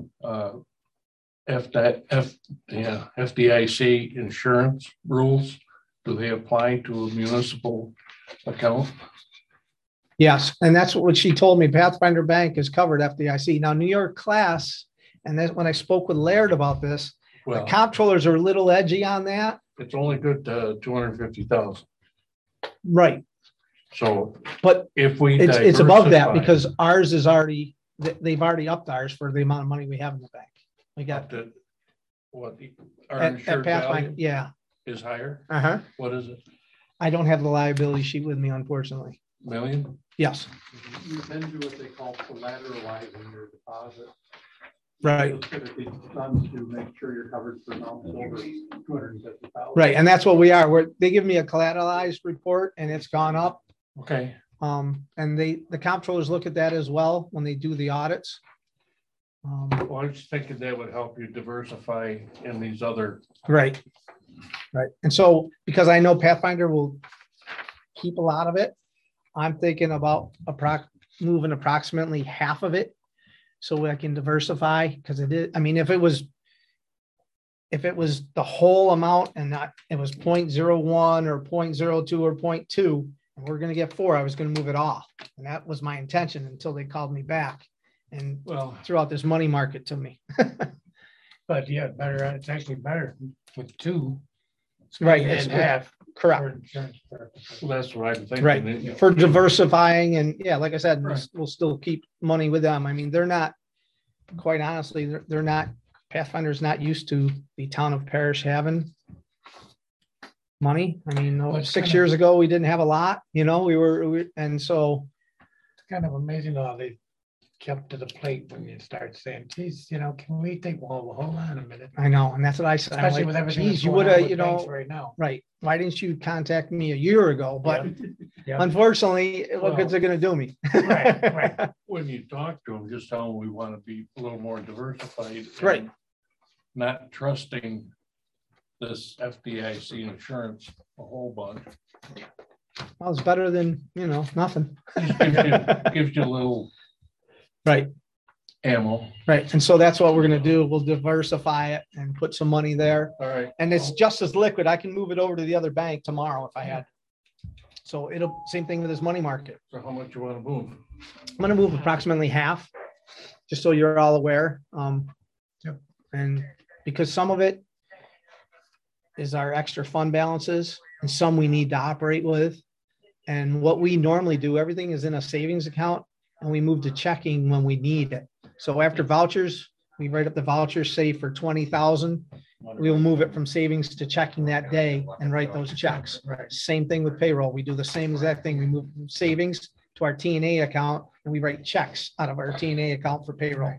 FDIC insurance rules, do they apply to a municipal account? Yes, and that's what she told me. Pathfinder Bank is covered FDIC. Now, New York Class, and then when I spoke with Laird about this, the Well, comptrollers are a little edgy on that. it's only good to 250,000. Right. So But if we. it's above that diversify because ours is already, they've already upped ours for the amount of money we have in the bank. We got up to what our at insured Pathfinder, value yeah. is higher. Uh-huh. What is it? I don't have the liability sheet with me, unfortunately. Million? Yes. You then do what they call collateralizing your deposit. Right. It's typically done to make sure you're covered for amounts over 250,000. Right. And that's what we are. They give me a collateralized report and it's gone up. Okay. And the comptrollers look at that as well when they do the audits. Well, I was thinking that would help you diversify in these other. Right. Right. And so, because I know Pathfinder will keep a lot of it, I'm thinking about moving approximately half of it so I can diversify, because it is, I mean, if it was the whole amount and not, it was 0.01 or 0.02 or 0.2, and we're going to get 4, I was going to move it off. And that was my intention until they called me back and Well, threw out this money market to me. But yeah, better, it's actually better with 2. Right. And half. Correct. for insurance purposes. that's what I'm thinking. Right. For diversifying, and yeah, like I said, Right. we'll still keep money with them. I mean, they're not, quite honestly, they're not, Pathfinder's not used to the town of Parrish having money. I mean, Well, it's 6 kind of- years ago, we didn't have a lot, and so, It's kind of amazing how they jump to the plate when you start saying, geez, can we think, well, hold on a minute. I know, and that's what I said. I'm Especially like, with everything geez, that's you going would on have, with banks right now. right. Why didn't you contact me a year ago? But Yeah. unfortunately, what Well, good's it gonna do me? Right. When you talk to them, just tell them we want to be a little more diversified. Right. and Not trusting this FDIC insurance a whole bunch. Well, it's better than, nothing. Just gives you a little Right. ammo. Right. And so that's what we're going to do. We'll diversify it and put some money there. All right. And it's just as liquid. I can move it over to the other bank tomorrow if I had. So same thing with this money market. So how much you want to move? I'm going to move approximately half, just so you're all aware. Yep. And because some of it is our extra fund balances and some we need to operate with. And what we normally do, everything is in a savings account and we move to checking when we need it. So after vouchers, we write up the vouchers, say for 20,000, we'll move it from savings to checking that day and write those checks. Right. Same thing with payroll. We do the same exact thing. We move from savings to our T&A account and we write checks out of our T&A account for payroll.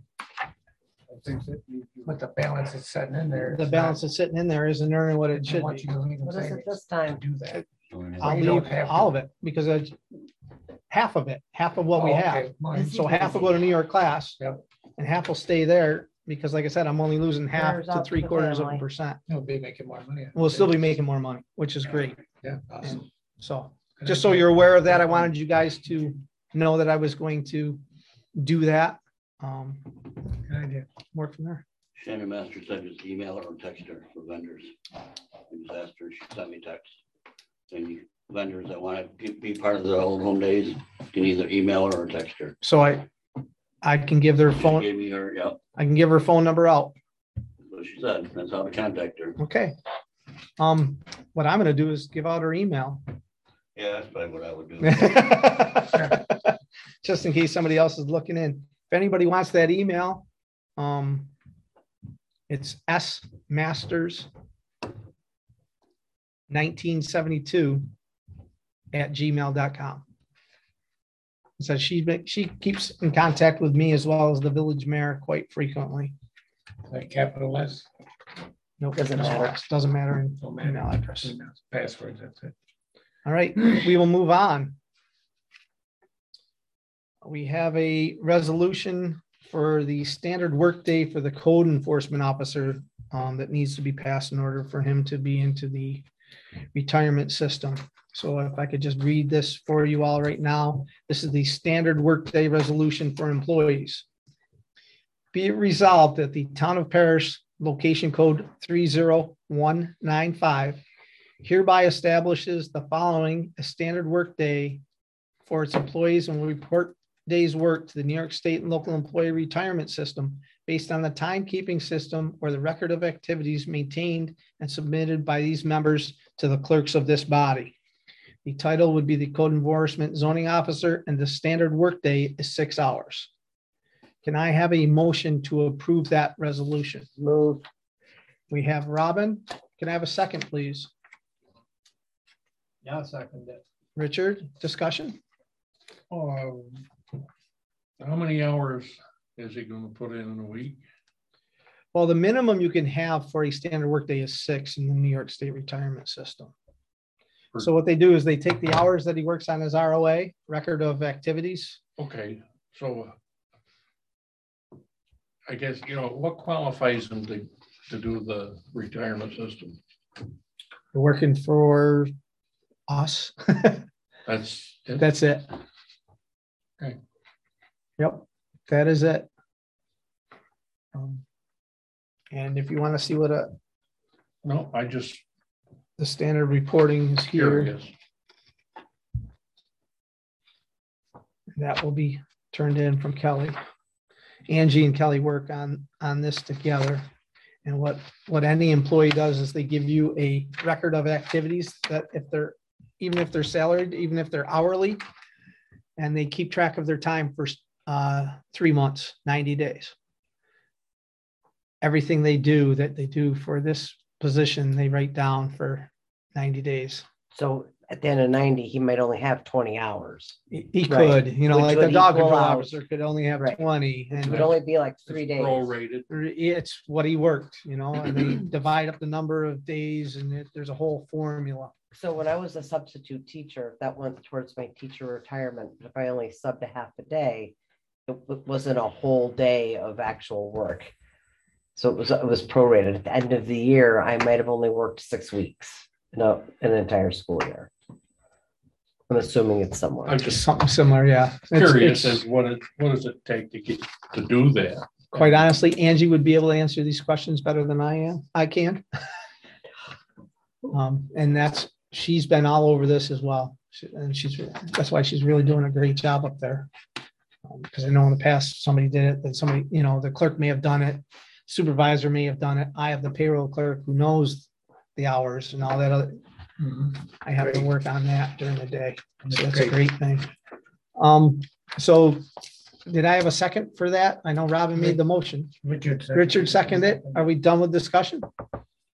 But the balance is sitting in there. The balance that's sitting in there isn't earning what it And should what be. you leave in What is it savings, this time? Do that. I'll You don't leave have to. all of it because it's half of it, half of what we Oh, have. okay. Well, So half will go to New York class. Yep. And half will stay there because like I said, I'm only losing half Shares to out to the 3/4%. You'll be making more money. We'll still be making more money, which is great. Yeah. awesome. And so, Good just so idea. you're aware of that, I wanted you guys to know that I was going to do that. Good idea. Work from there. Shannon Master said just email her or text her for vendors. I just asked her, she sent me text. And you vendors that want to be part of the Old Home Days can either email her or text her. So I can give their She phone, gave me her, yeah, I can give her phone number out. so she said, that's how to contact her. Okay. What I'm gonna do is give out her email. Yeah, that's probably what I would do. Just in case somebody else is looking in. If anybody wants that email, it's smasters1972@gmail.com. So she keeps in contact with me as well as the village mayor quite frequently. Like capital S. Nope, Doesn't matter. Doesn't matter in Don't matter. email address. Passwords, that's it. All right, we will move on. We have a resolution for the standard workday for the code enforcement officer that needs to be passed in order for him to be into the retirement system. So if I could just read this for you all right now, this is the standard workday resolution for employees. Be it resolved that the town of Paris, location code 30195, hereby establishes the following a standard workday for its employees and will report days work to the New York State and local employee retirement system based on the timekeeping system or the record of activities maintained and submitted by these members to the clerks of this body. The title would be the code enforcement zoning officer and the standard workday is 6 hours. Can I have a motion to approve that resolution? Move. We have Robin. Can I have a second, please? Yeah, second it. Richard, discussion? How many hours is he gonna put in a week? Well, the minimum you can have for a standard workday is 6 in the New York State retirement system. So what they do is they take the hours that he works on his ROA, record of activities. Okay, so I guess, what qualifies him to do the retirement system? They're working for us. That's it? That's it. Okay. Yep, that is it. And if you want to see what No, I just the standard reporting is here, curious. that will be turned in from Kelly. Angie and Kelly work on this together. And what any employee does is they give you a record of activities that even if they're salaried, even if they're hourly, and they keep track of their time for 3 months, 90 days. Everything they do for this position, they write down for 90 days. So at the end of 90, he might only have 20 hours. He Right. could, Which like the would dog equal control out. officer could only have Right. 20. It And would only be like 3 It's days. prorated. it's what he worked, and they divide up the number of days and there's a whole formula. So when I was a substitute teacher, that went towards my teacher retirement. If I only subbed a half a day, it wasn't a whole day of actual work. So it was prorated. At the end of the year, I might have only worked 6 weeks in an entire school year. I'm assuming it's somewhere. I'm Just just something similar, yeah. curious It's- as what does it take to do that? Quite honestly, Angie would be able to answer these questions better than I can. And she's been all over this as well. That's why she's really doing a great job up there. Because I know in the past, somebody did it, that somebody, the clerk may have done it, supervisor may have done it. I have the payroll clerk who knows the hours and all that other. I have to work on that during the day. So that's a great thing. So did I have a second for that? I know Robin made the motion. Richard Richard seconded it. Are we done with discussion?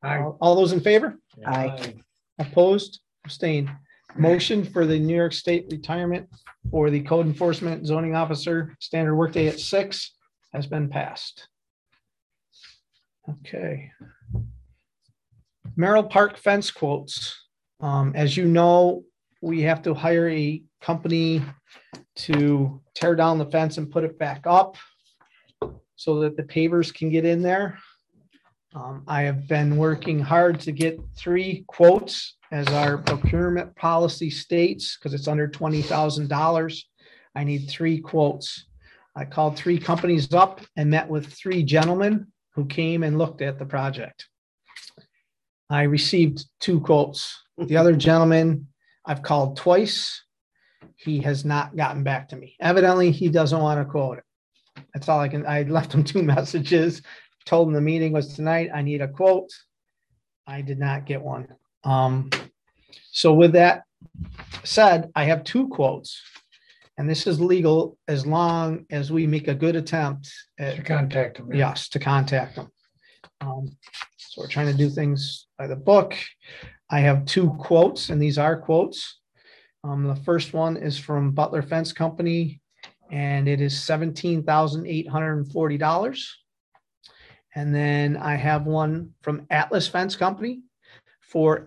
All those in favor? Aye. Opposed, abstained. Motion for the New York State retirement for the code enforcement zoning officer, standard workday at 6 has been passed. Okay. Merrill Park fence quotes. As you know, we have to hire a company to tear down the fence and put it back up so that the pavers can get in there. I have been working hard to get 3 quotes as our procurement policy states, because it's under $20,000. I need 3 quotes. I called 3 companies up and met with 3 gentlemen who came and looked at the project. I received 2 quotes. The other gentleman, I've called twice. He has not gotten back to me. Evidently, he doesn't want to quote it. That's all I left him 2 messages, told him the meeting was tonight. I need a quote. I did not get one. So with that said, I have 2 quotes, and this is legal as long as we make a good attempt To contact them. yes, to contact them. So we're trying to do things by the book. I have 2 quotes, and these are quotes. The first one is from Butler Fence Company, and it is $17,840. And then I have one from Atlas Fence Company for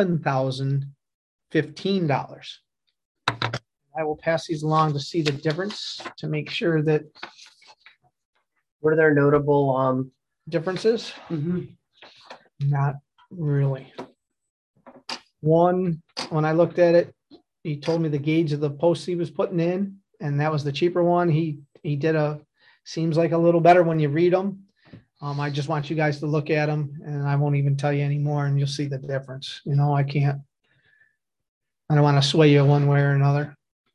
$11,015. I will pass these along to see the difference, to make sure that Were there notable, differences. Not really. One, when I looked at it, he told me the gauge of the posts he was putting in, and that was the cheaper one. He did seems like a little better when you read them. I just want you guys to look at them, and I won't even tell you anymore, and you'll see the difference. You know, I don't want to sway you one way or another.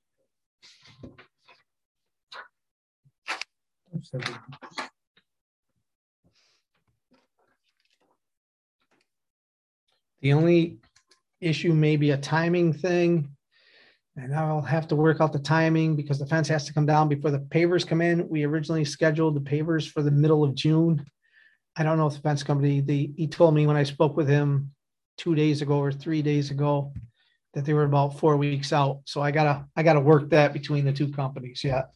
The only issue may be a timing thing, and I'll have to work out the timing because the fence has to come down before the pavers come in. We originally scheduled the pavers for the middle of June. I don't know if the fence company, he told me when I spoke with him 2 days ago or 3 days ago that they were about 4 weeks out. So I gotta work that between the 2 companies yet.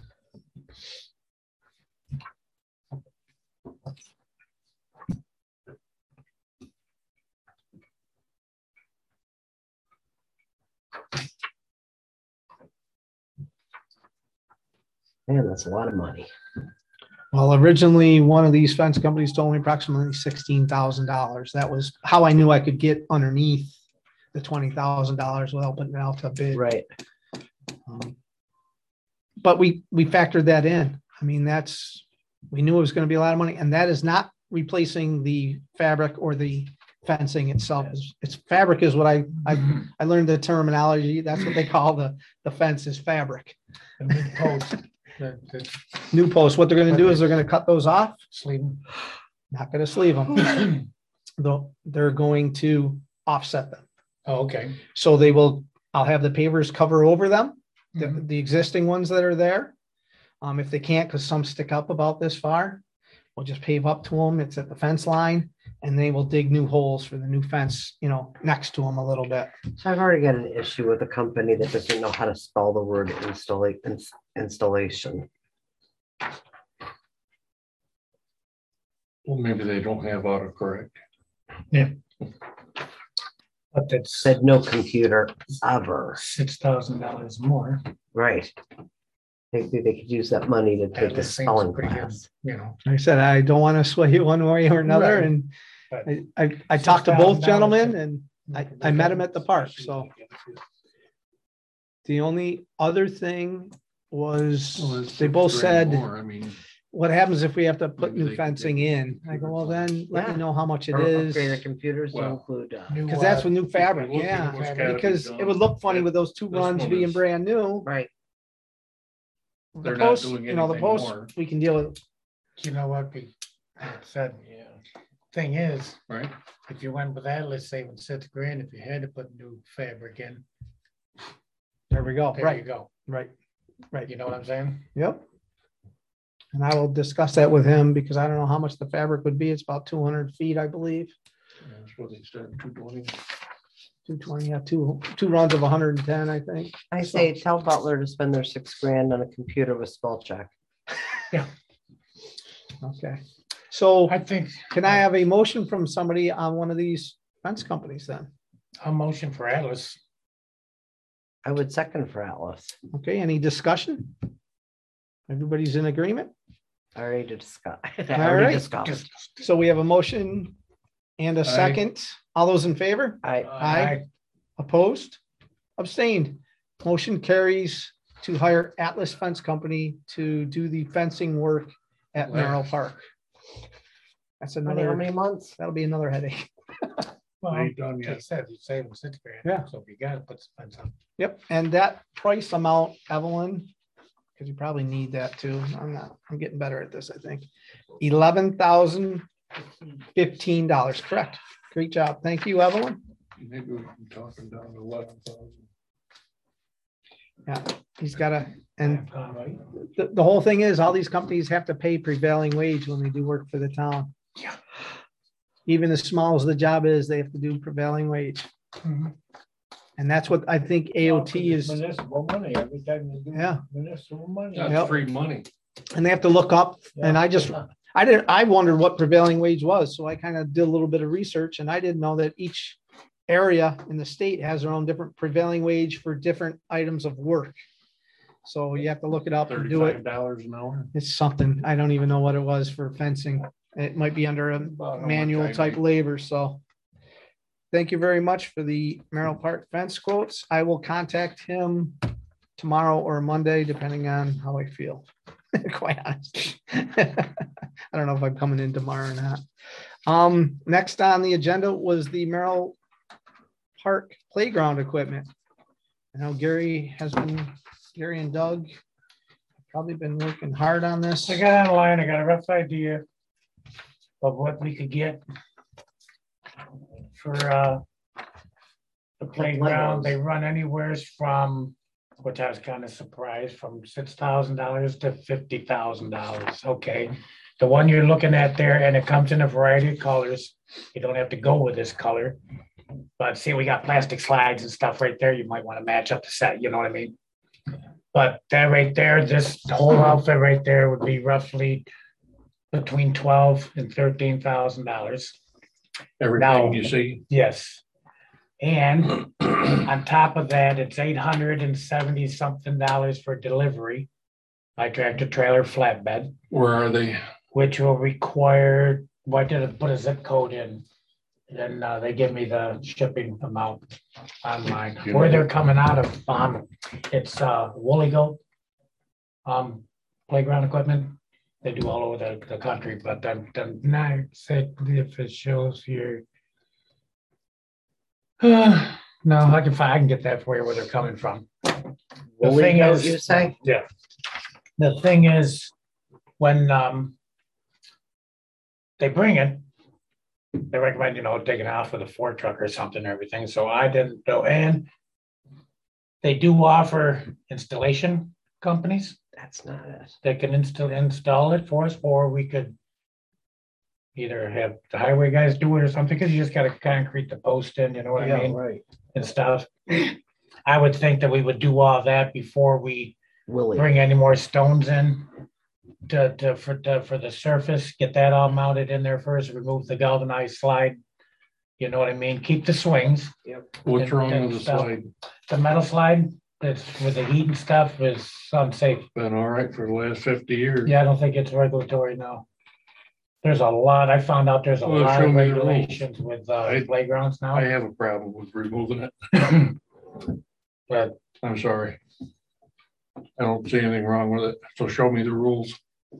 man, that's a lot of money. Well, originally, one of these fence companies told me approximately $16,000. That was how I knew I could get underneath the $20,000 without putting it out to bid. Right. But we factored that in. I mean, we knew it was going to be a lot of money, and that is not replacing the fabric or the fencing itself. It's fabric is what I learned the terminology. That's what they call the fence is fabric. The new post, New posts. What they're going to do is they're going to cut those off. sleeve. Not going to sleeve them. Though they're going to offset them. Oh, okay. So I'll have the pavers cover over them, the existing ones that are there. If they can't, because some stick up about this far, we'll just pave up to them. It's at the fence line, and they will dig new holes for the new fence, next to them a little bit. So I've already got an issue with a company that doesn't know how to spell the word installation. Well, maybe they don't have autocorrect. But that's Said no computer ever. $6,000 more. Right. Maybe they could use that money to take a Atlas seems spelling pretty good, class. Like I said, I don't want to sway you one way or another. Right. And But I talked to both $6,000 gentlemen, and I met them at the park. So the only other thing was they both said, I mean, what happens if we have to put Maybe new they fencing could in? I go, well, then let me Yeah. know how much it Or is. upgrade the computers to Well, include. new, Because that's with new fabric, Look at yeah. what's gotta be Because done. it would look funny with those 2 This runs one being is- brand new. Right. The They're not posts, doing the anything posts, more. we can deal with. you know what we said, thing is, right? if you went with that, let's say with $6,000, if you had to put new fabric in, There we go. there you Right, go. right. You know what I'm saying? Yep. And I will discuss that with him because I don't know how much the fabric would be. It's about 200 feet, I believe. That's what they said, 220. 220, yeah, two runs of 110, I think. I say, tell Butler to spend their $6,000 on a computer with spell check. Okay, so I think can I have a motion from somebody on one of these fence companies then? a motion for Atlas. I would second for Atlas. Okay, any discussion? Everybody's in agreement? I already discussed. All right. Discussed. So we have a motion and a second. All those in favor? I Opposed? Abstained? Motion carries to hire Atlas Fence Company to do the fencing work at Merrill Park. That's how another, many months? that'll be another headache. Well, Ain't done like I yet. said, you save them $6,000. Yeah. So if you got to put some fence up. Yep, and that price amount, Evelyn, because you probably need that too. I'm getting better at this, I think. $11,015, correct. Great job. Thank you, Evelyn. Maybe we're talking down to 11,000. Yeah, he's got to, and Right? the whole thing is all these companies have to pay prevailing wage when they do work for the town. Yeah. Even as small as the job is, they have to do prevailing wage. Mhm. And that's what I think AOT is, Municipal money, every time you do. Yeah. Municipal money. Yep. That's free money. and they have to look up, and I wondered what prevailing wage was, so I kind of did a little bit of research, and I didn't know that each area in the state has their own different prevailing wage for different items of work. So you have to look it up and do it. $35 an hour. It's something, I don't even know what it was for fencing. It might be under a About how much manual I type make. labor, so. Thank you very much for the Merrill Park fence quotes. I will contact him tomorrow or Monday, depending on how I feel, quite honestly. I don't know if I'm coming in tomorrow or not. Next on the agenda was the Merrill Park playground equipment. I know Gary and Doug have probably been working hard on this. I got online, I got a rough idea of what we could get for the playground. They run anywhere from, which I was kind of surprised, from $6,000 to $50,000. Okay. The one you're looking at there, and it comes in a variety of colors. You don't have to go with this color. But see, we got plastic slides and stuff right there. You might want to match up the set, you know what I mean? But that right there, this whole outfit right there would be roughly between $12,000 and $13,000. Everything Now- you see. Yes. And on top of that, it's $870 something for delivery by tractor trailer flatbed, Where are they? which will require, what did it put a zip code in? Then they give me the shipping amount online. Where they're coming out of, it's Woolly Goat playground equipment. They do all over the country, but the nice if it shows here. No, I can get that for you where they're coming from. The Woolly thing Goat, is, you say? yeah. The thing is, when they bring it, they recommend, taking it off with a Ford truck or something and everything. So I didn't know. And they do offer installation companies That's not it. that can install it for us, or we could either have the highway guys do it or something, because you just got to concrete the post in, you know what I mean? Right. And stuff. I would think that we would do all that before we Willie. bring any more stones in for the surface, get that all mounted in there first, remove the galvanized slide. You know what I mean? Keep the swings. What's And- wrong and with the stuff. slide? The metal slide that's with the heat and stuff is unsafe. Been all right for the last 50 years. Yeah, I don't think it's regulatory now. There's a lot, I found out there's a Well, lot show of me the rules. regulations with playgrounds I now. have a problem with removing it. But I'm sorry. I don't see anything wrong with it. So show me the rules.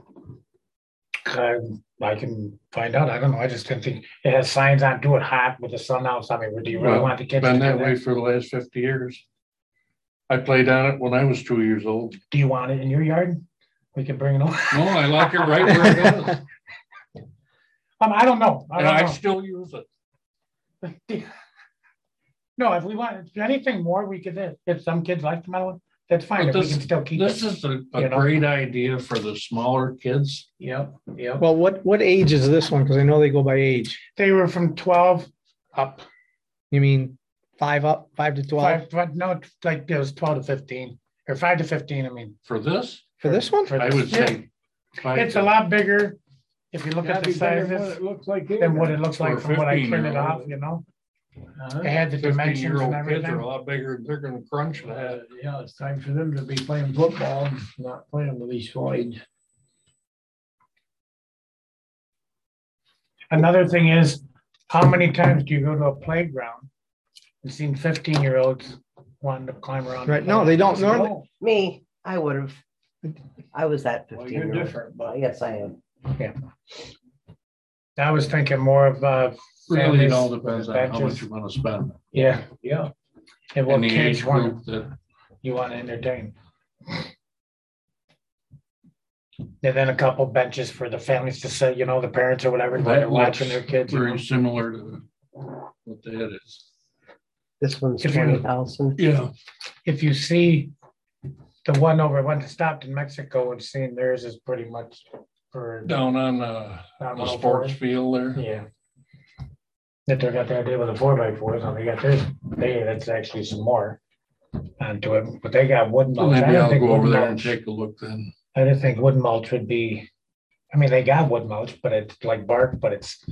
I can find out. I don't know. I just didn't think it has signs on, do it hot with the sun out. I mean, do you really Well, want the kids to Been do that way that? for the last 50 years. I played on it when I was 2 years old. Do you want it in your yard? We can bring it over. No, I like it right where it is. I don't know. I And I don't still use it. know. No, if we want anything more, we could, if some kids like the metal one, that's fine, if But we can still keep This it. is a you know. great idea for the smaller kids. Yep, yep. Well, what age is this one? Because I know they go by age. They were from 12 up. You mean 5 to 12 No, like it was 12 to 15 or 5 to 15. I mean, For this, for this one? for I would yeah. say. five It's to- a lot bigger. If you look at the sizes It looks like. than what it looks like For a from what I 15-year-old. printed off, you know, Uh-huh. they had the dimensions and 15-year-old kids are a everything. lot bigger. They're gonna crunch that. Yeah, it's time for them to be playing football, and not playing with these slides. Another thing is, how many times do you go to a playground and seen 15-year-olds wanting to climb around? the Right, no, they don't playground? normally- Me, I would have. I was that Well, 15. you're different, but Yes, I am. I was thinking more of Really, it all families, depends on how much benches. you wanna spend. Yeah, yeah, and what And the kids age want, group that, you want to entertain. And then a couple benches for the families to sit, you know, the parents or whatever, when that they're watching their looks kids. you know. very similar to what that is. This one's If you- 20,000. Yeah. If you see the one over, one that stopped in Mexico and seeing theirs is pretty much for. Down on down the 104. sports field there. Yeah. That they got the idea with the 4x4s, and they got theirs, that's actually some more onto it, but they got wooden Well, mulch. I maybe didn't I'll think go over wooden there and mulch- take a look then. I didn't think wood mulch would be, I mean, they got wood mulch, but it's like bark, but it's.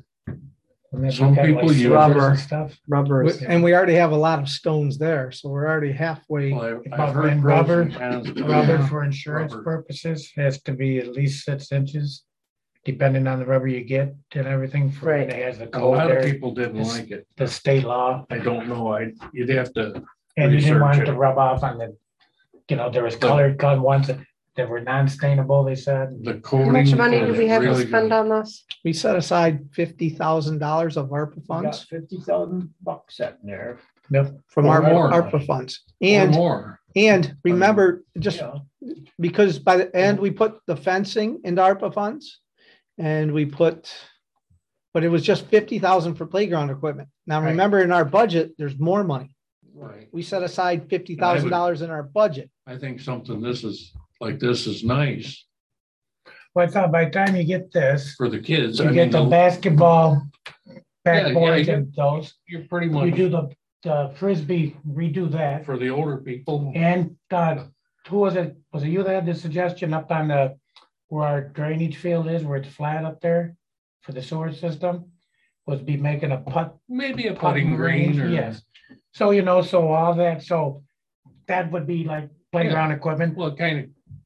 and that's Some kind of like people use slivers and rubber. Stuff. Rubber is And we already have a lot of stones there, so we're already halfway. Well, I've About heard and pros rubber, and cons to rubber that. for insurance Rubber. purposes has to be at least 6 inches. Depending on the rubber you get and everything, for Right. it has the A code lot of there, people didn't It's- like it. the state law, I don't know. You'd have to, and you didn't want it research to it. rub off on the, you know, there was colored gun ones that were non-stainable, they said. the How coating. much money do was we have to really spend good. on this? We set aside $50,000 of ARPA we got funds 50,000 bucks sitting there. Yep. from Or our more. ARPA funds. Or And, more. and remember, just Yeah. because by the end, we put the fencing into ARPA funds. And we put, but it was just 50,000 for playground equipment. Now, Right. remember, in our budget, there's more money. Right. We set aside $50,000 in our budget. I think something this is nice Well, I thought by the time you get this, for the kids. I you mean, get the basketball yeah, backboards you- and those, you're pretty you much do the frisbee, redo that. for the older people. And who was it? Was it you that had the suggestion up on the, where our drainage field is, where it's flat up there for the sewer system? Was be making a putt. Maybe a putting green or. Yes. So, you know, so all that, so that would be like playground equipment, Well, it kind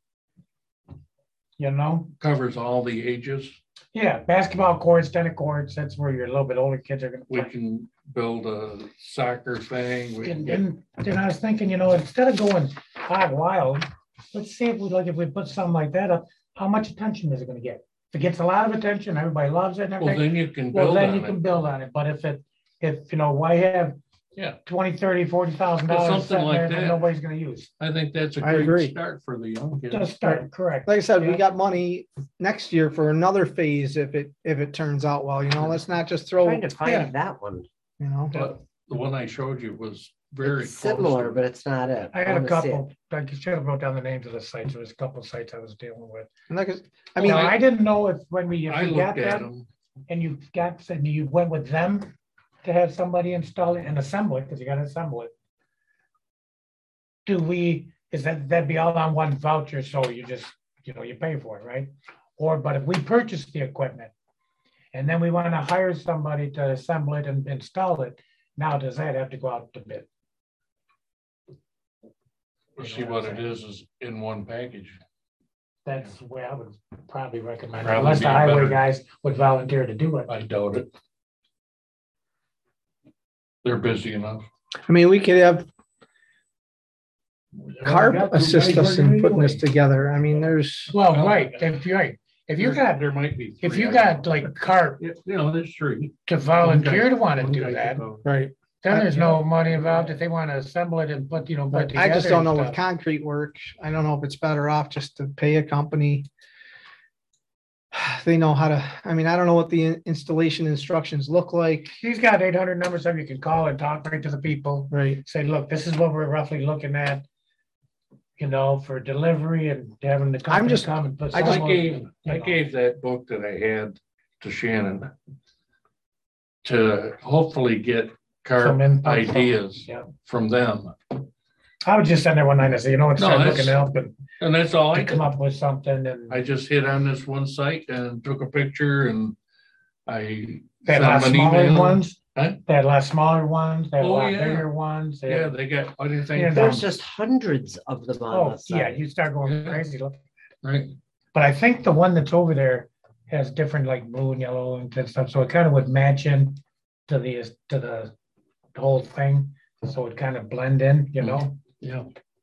of you know? covers all the ages. Yeah, basketball courts, tennis courts, that's where your little bit older kids are gonna We play. can build a soccer thing. We can And get, then I was thinking, you know, instead of going hog wild, let's see if if we put something like that up, how much attention is it gonna get? If it gets a lot of attention, everybody loves it and well, everything, then you can well, build then on you can it. build on it, but if, you know, why have Yeah. 20, 30, 40,000 Well, dollars something sitting like there that that. nobody's gonna use? I think that's a I agree. great start for the young kids. Just start, correct. Like I said, we Yeah. got money next year for another phase if it turns out well, you know, let's not just throw, Trying to yeah. find that one. you know. But the one I showed you was very It's close similar, to but it. it's not it. I had a wanna see it. couple, I should have wrote down the names of the sites, there was a couple of sites I was dealing with. And like, I mean, Now, I didn't know if when we, if I we got looked at them them. and you got, said you went with them to have somebody install it and assemble it, because you gotta assemble it. That'd be all on one voucher, so you just, you know, you pay for it, right? Or, but if we purchase the equipment and then we want to hire somebody to assemble it and install it, now does that have to go out to bid? See what it is in one package. That's the way I would probably recommend, it, Probably unless be the highway better. guys would volunteer to do it. I doubt it. They're busy enough. I mean, we could have We CARP got two assist guys us in working putting this anyway. together. I mean, there's, Well, right, if you got, There might be. if three, you I got think. like CARP Yeah, you know, there's three. to volunteer to want to One do guy that, could go. right. then there's no money involved if they want to assemble it and put, you know, put I just together don't and know with stuff. concrete work. I don't know if it's better off just to pay a company. They know how to, I mean, I don't know what the installation instructions look like, He's got 800 numbers that you can call and talk right to the people. right? Say, look, this is what we're roughly looking at. you know, for delivery and having the company just- come and put. I just some on, I you know. gave that book that I had to Shannon to hopefully get car Some input from- ideas Yeah, from them. I was just sitting there one night and I said, you know what, No, start that's- looking up and And that's all I to come did. up with something and. I just hit on this one site and took a picture and I They had sent a lot them an smaller email. ones. Huh? They had a lot smaller ones. They had a Oh, lot yeah. bigger ones. They Yeah, had- they got, what do you Yeah, think? There's just hundreds of them on Oh, the yeah, site. you start going Yeah. crazy. Look. Right, But I think the one that's over there has different like blue and yellow and that stuff. So it kind of would match in to the whole thing. So it kind of blend in, you know? yeah.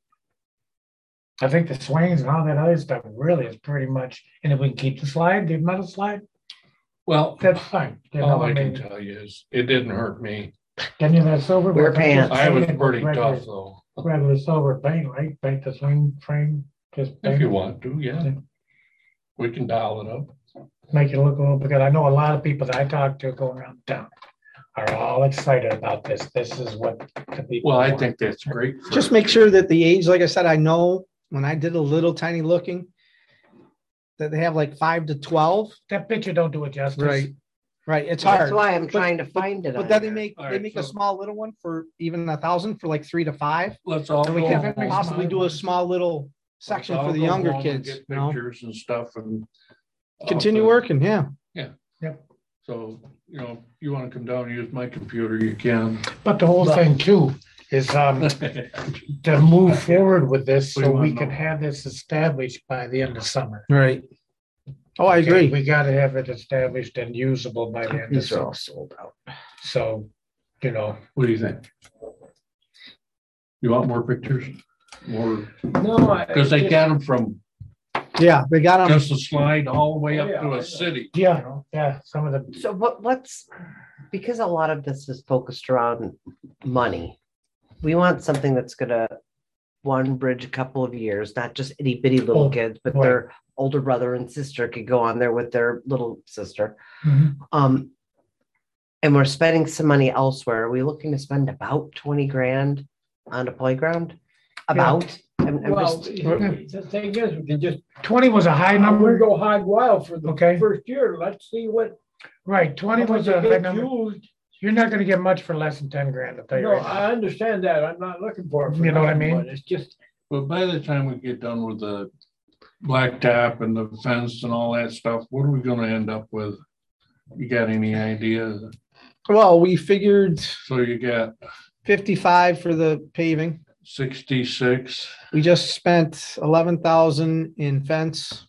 I think the swings and all that other stuff really is pretty much, and if we can keep the slide, the metal slide, Well, that's fine. You know, all I can mean, tell you is it didn't hurt me. Can you that silver? Wear but don't pants. just I was paint it with pretty regular- tough though. Regular silver paint, right? Paint the swing frame, just If paint you it, want to, yeah. We can dial it up. make it look a little, because I know a lot of people that I talk to going around town are all excited about this. This is what the people. Well, I want. think that's great. for- Just make sure that the age, like I said, I know when I did a little tiny looking, that they have like 5 to 12. That picture don't do it justice. Right. It's That's hard. why I'm trying to find it. But on then they here. make, All they right, make a so- small little one for even 1,000 for like 3 to 5. Let's all And we go can home. possibly do a small little Let's section all for the go younger home and kids, get you know? Pictures and stuff and. Continue uh, working, yeah. So, you know, you want to come down and use my computer, you can. But the whole thing too is to move forward with this What do so you we wanna can know? have this established by the end of summer. Right. Oh, I Okay, agree. We gotta have it established and usable by the end of These are all summer. Sold out. So, you know, What do you think? You want more pictures? More, No, because they got them from Yeah, they got them. just a slide all the way up to a city. yeah, some of the, So what's, because a lot of this is focused around money, we want something that's gonna, one, bridge a couple of years, not just itty bitty little Oh, kids, but right. their older brother and sister could go on there with their little sister. Mhm. And we're spending some money elsewhere. Are we looking to spend about 20 grand on a playground? About? I'm well, just- the thing is, we can just, 20 was a high I'm gonna number, go hog wild for the Okay. first year. Let's see what. right? 20 how much was a it high gets number. used. You're not gonna get much for less than 10 grand, I'll tell you No, right now. I understand that. I'm not looking for it. for You know what I nothing, mean? but It's just, But by the time we get done with the blacktop and the fence and all that stuff, what are we gonna end up with? You got any idea? Well, we figured So you got 55 for the paving. 66. We just spent 11,000 in fence.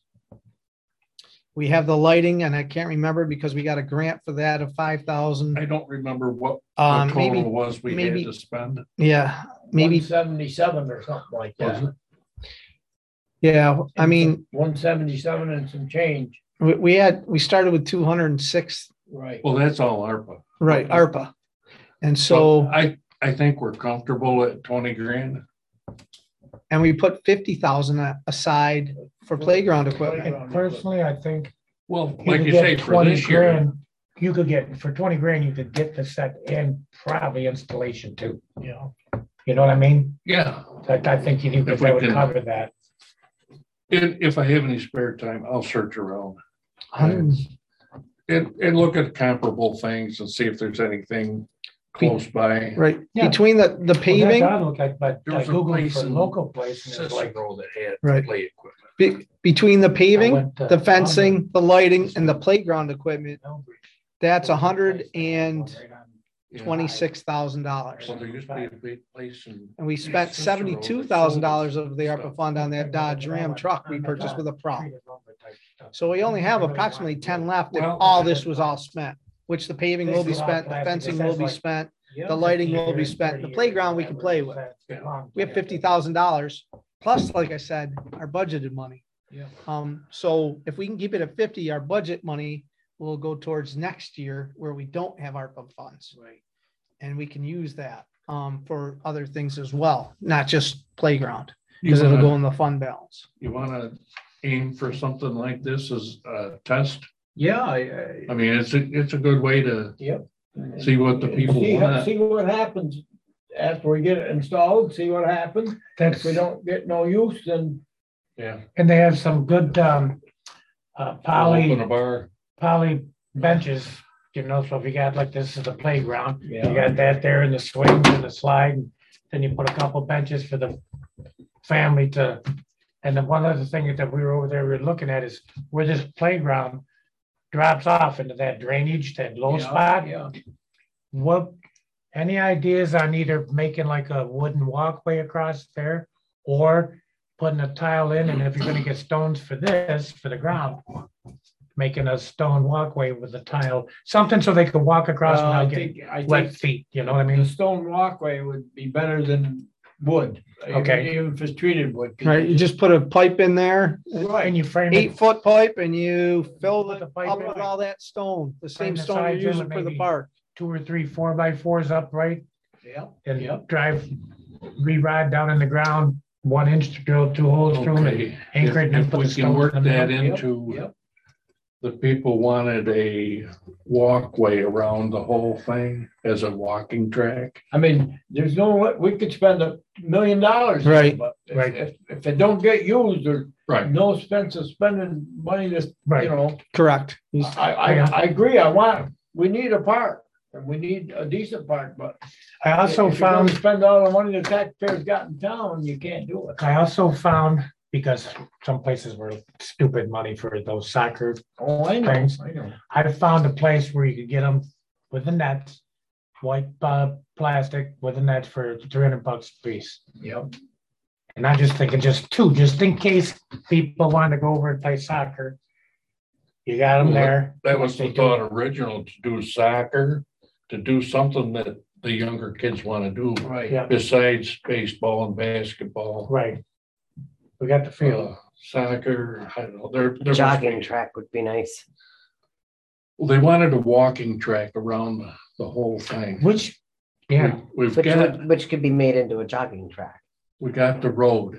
We have the lighting and I can't remember because we got a grant for that of 5,000. I don't remember what the Maybe, total was we had maybe- to spend. yeah, maybe, 177 or something like Was that. it? yeah. I mean, 177 and some change. we started with 206, Right. Well, that's all ARPA. right, ARPA. And So so, I think we're comfortable at 20 grand. and we put 50,000 aside for playground equipment. And personally, I think. Well, you like could you get say, for 20 this year, grand, You could get, for 20 grand, you could get the set and probably installation too, you know? You know what I mean? yeah, I think you If we that would can- cover that. if I have any spare time, I'll search around Um, and look at comparable things and see if there's anything close by. Right, Yeah. between the Well, that paving, does look like, but There I was a Googled place for in local place and it's like. Cicero that had Right. play equipment. between the I paving, went to the fencing, the lighting and the playground equipment, Elbridge. that's Yeah. $126,000. So there used to be a big place in. And we spent $72,000 of the ARPA fund on that Dodge Ram truck we purchased with a pro. So we only have approximately 10 left if Well- all this was all spent, which the paving will be spent, the fencing will be spent, the lighting will be spent, the playground we can play with. We have $50,000 plus, like I said, our budgeted money. Yeah. So if we can keep it at 50, our budget money will go towards next year where we don't have ARPA funds. Right. And we can use that for other things as well, not just playground, You because it'll go wanna, in the fund balance. you wanna aim for something like this as a test? Yeah, I mean, it's a good way to Yep. see what the people want. See what happens after we get it installed, see what happens. If That's, we don't get no use, then Yeah. and they have some good, Open poly a bar. benches, you know, so if you got like this is a playground, you yeah, got that there in the swings and the slide, and then you put a couple benches for the family to. And then one other thing that we were over there, we were looking at is where this playground drops off into that drainage, that low spot. Yeah, What, any ideas on either making like a wooden walkway across there or putting a tile in, and if you're gonna get stones for this, for the ground, making a stone walkway with a tile, something so they could walk across Well, without getting I wet think feet, you know what I the mean? stone walkway would be better than wood. Okay. Even if it's treated wood. 'cause Right, you just put a pipe in there, Right. And you frame it, 8-foot pipe, and you fill Put it the pipe up in. with all that stone, the Frame same the stone sides you're in using with for the maybe park. 2 or 3 4x4s upright Yep, and yep. drive, re-ride down in the ground, 1 inch to drill 2 holes through them and Okay, anchor it and then if put we the can stones work in the that middle. into, Yep. the people wanted a walkway around the whole thing as a walking track. I mean, there's no, we could spend $1 million. Right. But Right. if it don't get used, there's Right. no expense of spending money to, Right. you know. Correct. I agree, we need a park, and we need a decent park, but. I also if you're gonna found, Spend all the money the taxpayers got in town, you can't do it. I also found, because some places were stupid money for those soccer, Oh, I know, Thanks. I know. I found a place where you could get them with the nets, white plastic with the nets for $300 a piece. Yep. And I'm just thinking just 2, just in case people want to go over and play soccer. You got them Well, there. That was They the do. thought original, to do soccer, to do something that the younger kids want to do Right. Yeah, besides baseball and basketball. right. We got the field. Soccer, I don't know, they're. Jogging track would be nice. Well, they wanted a walking track around the whole thing. Which, yeah, We've Which got, which could be made into a jogging track. we got the road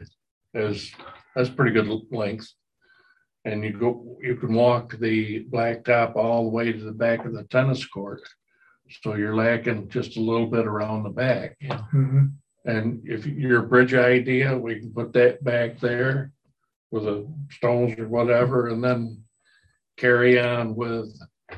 that's pretty good length. And you can walk the blacktop all the way to the back of the tennis court. So you're lacking just a little bit around the back. mhm. And if your bridge idea, we can put that back there with the stones or whatever, and then carry on with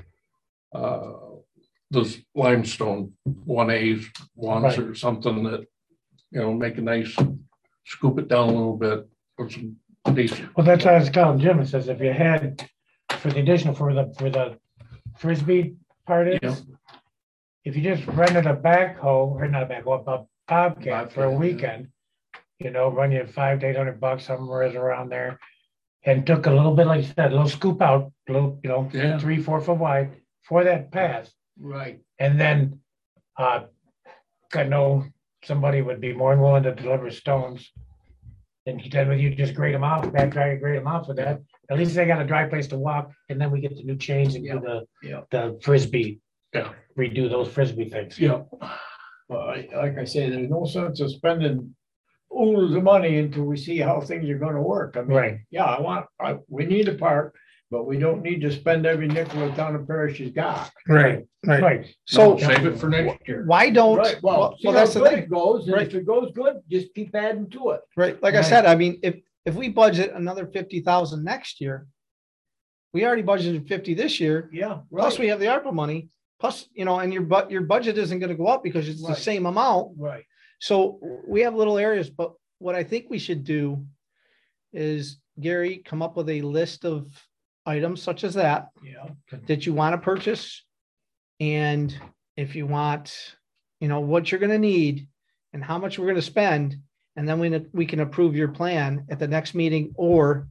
those limestone 1As, ones or something that, make a nice, scoop it down a little bit, put some decent. Well, that's what I was telling Jim. It says if you had for the additional for the frisbee part Yeah. is, if you just rented a backhoe or not a backhoe, a bobcat for a Bobcat, yeah. weekend, run you $500 to $800 somewhere around there, and took a little bit, like you said, a little scoop out, a little, Yeah. 3-4 foot wide for that path, Right. and then I know somebody would be more than willing to deliver stones. And he did with you, just grade them off, back dry, grade them off with that. At least they got a dry place to walk, and then we get the new chains and do Yeah. the frisbee. Yeah. Redo those frisbee things. Yeah. But like I say, there's no sense of spending oodles of money until we see how things are gonna work. I mean, Right. yeah, we need a park, but we don't need to spend every nickel the town of Parrish has got. Right. Right. So Save it for next year. why don't, Right, well, well, see how that's the good thing, it goes, and Right. if it goes good, just keep adding to it. right? Like I Right. said, I mean, if we budget another 50,000 next year, we already budgeted 50 this year, Yeah. plus Right, we have the ARPA money, plus, and your budget isn't gonna go up because it's the Right. same amount. right. So we have little areas, but what I think we should do is, Gary, come up with a list of items such as that Yeah. you want to purchase. And if you want, what you're going to need and how much we're going to spend. And then we can approve your plan at the next meeting or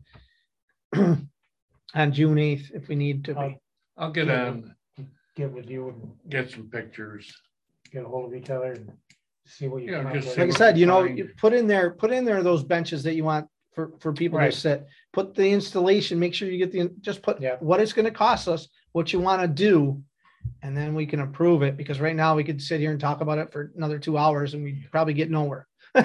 on June 8th, if we need to be. I'll get on, Get with you and get some pictures. get a hold of each other and see what you Yeah, come up just with. see Like I what said, you find. you put in there those benches that you want for people to Right. sit. Put the installation, make sure you get just put Yeah. what it's going to cost us, what you want to do. And then we can approve it, because right now we could sit here and talk about it for another 2 hours and we'd probably get nowhere.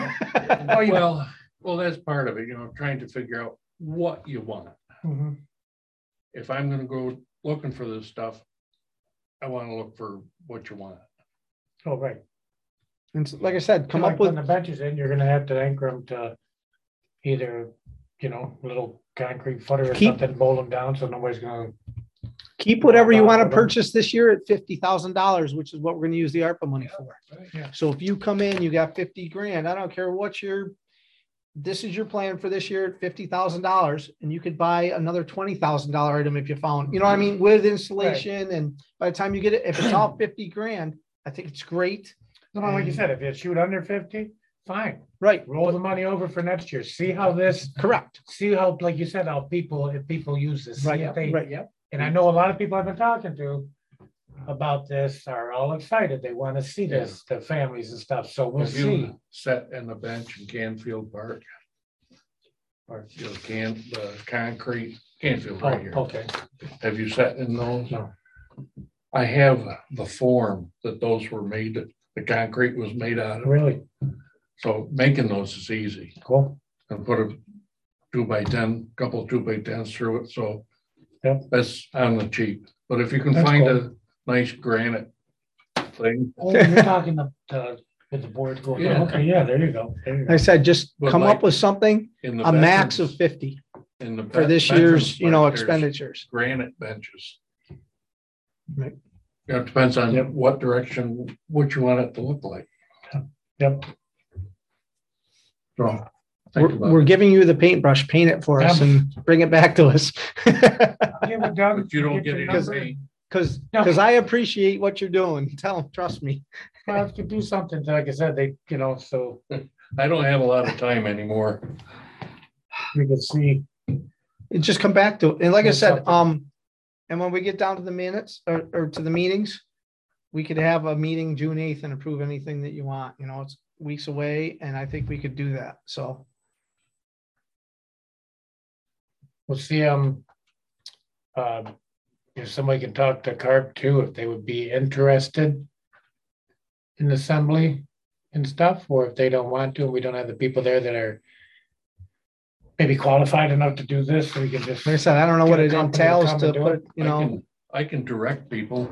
Well, that's part of it, trying to figure out what you want. Mhm. If I'm gonna go looking for this stuff, I want to look for what you want. Oh, right. And like I said, come Like up with, putting the benches in, you're gonna have to anchor them to either, little concrete footer or Keep- something, bolt them down so nobody's gonna. keep whatever you want to Put 'em- purchase this year at $50,000, which is what we're gonna use the ARPA money for. Yeah. So if you come in, you got 50 grand, I don't care what this is your plan for this year at $50,000, and you could buy another $20,000 item if you found, you know what I mean, with installation, and by the time you get it, if it's all 50 grand, I think it's great. No, like you said, if you shoot under 50, fine, Right, roll the money over for next year, see how this, correct. see how, like you said, if people use this. see Right, if they- right, yeah. And I know a lot of people I've been talking to about this are all excited. They want to see this, the families and stuff. So we'll Have see. you sat in the bench in Canfield Park? Or the concrete, Canfield Oh, right here. okay. Have you sat in those? No. I have the form that those were made, the concrete was made out of. Really So making those is easy. cool. And put a 2x10, couple 2x10s through it, so. Yep. That's on the cheap, but if you can That's find cool. a nice granite thing. Oh, you're talking with the board going, Yeah. okay, yeah, there you go. There you Like go. I said, just But come like up with something, in the a max of veterans- 50 in the for this veterans year's, park, there's expenditures. Granite benches. Right. It depends on Yep. what direction, what you want it to look like. Yep. So. think about We're it. giving you the paintbrush, paint it for us and bring it back to us. Give it done, But you don't get get your any number. paint. Cause No. I appreciate what you're doing. Trust me. Well, if you do something, like I said, so I don't have a lot of time anymore. we can see. It just come back to, and like I Yeah, said, something. and when we get down to the minutes or to the meetings, we could have a meeting June 8th and approve anything that you want, it's weeks away, and I think we could do that. So, We'll see, if somebody can talk to CARB too, if they would be interested in assembly and stuff, or if they don't want to, and we don't have the people there that are maybe qualified enough to do this, so we can just. like I said, I don't know what Get a it company to entails come to and do put, I can direct people.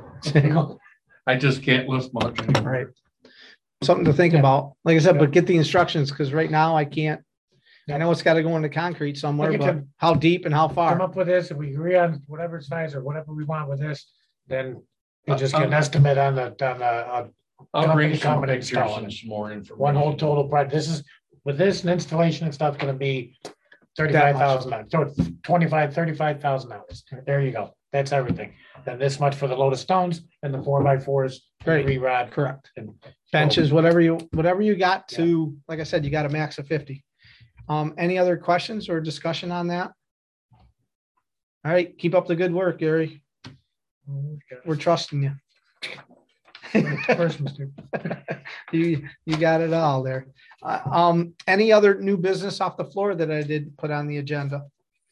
I just can't lift much anymore. right. Something to think Yeah. about. Like I said, Yeah. but get the instructions, because right now I can't. I know it's got to go into concrete somewhere, Like I but said, how deep and how Come far? up with this, if we agree on whatever size or whatever we want with this, then we just get an estimate on the, I'll bring Company some coming and pictures installing and some more information. one whole total price. This is, with this and installation and stuff, gonna be $35,000, so $35,000. There you go. That's everything. Then this much for the load of stones and the 4x4s, Right. re-rod. Correct. And Benches, whatever you got to, like I said, you got a max of 50. Any other questions or discussion on that? All right, keep up the good work, Gary. We're trusting you. First, Mr. You got it all there. Any other new business off the floor that I did put on the agenda?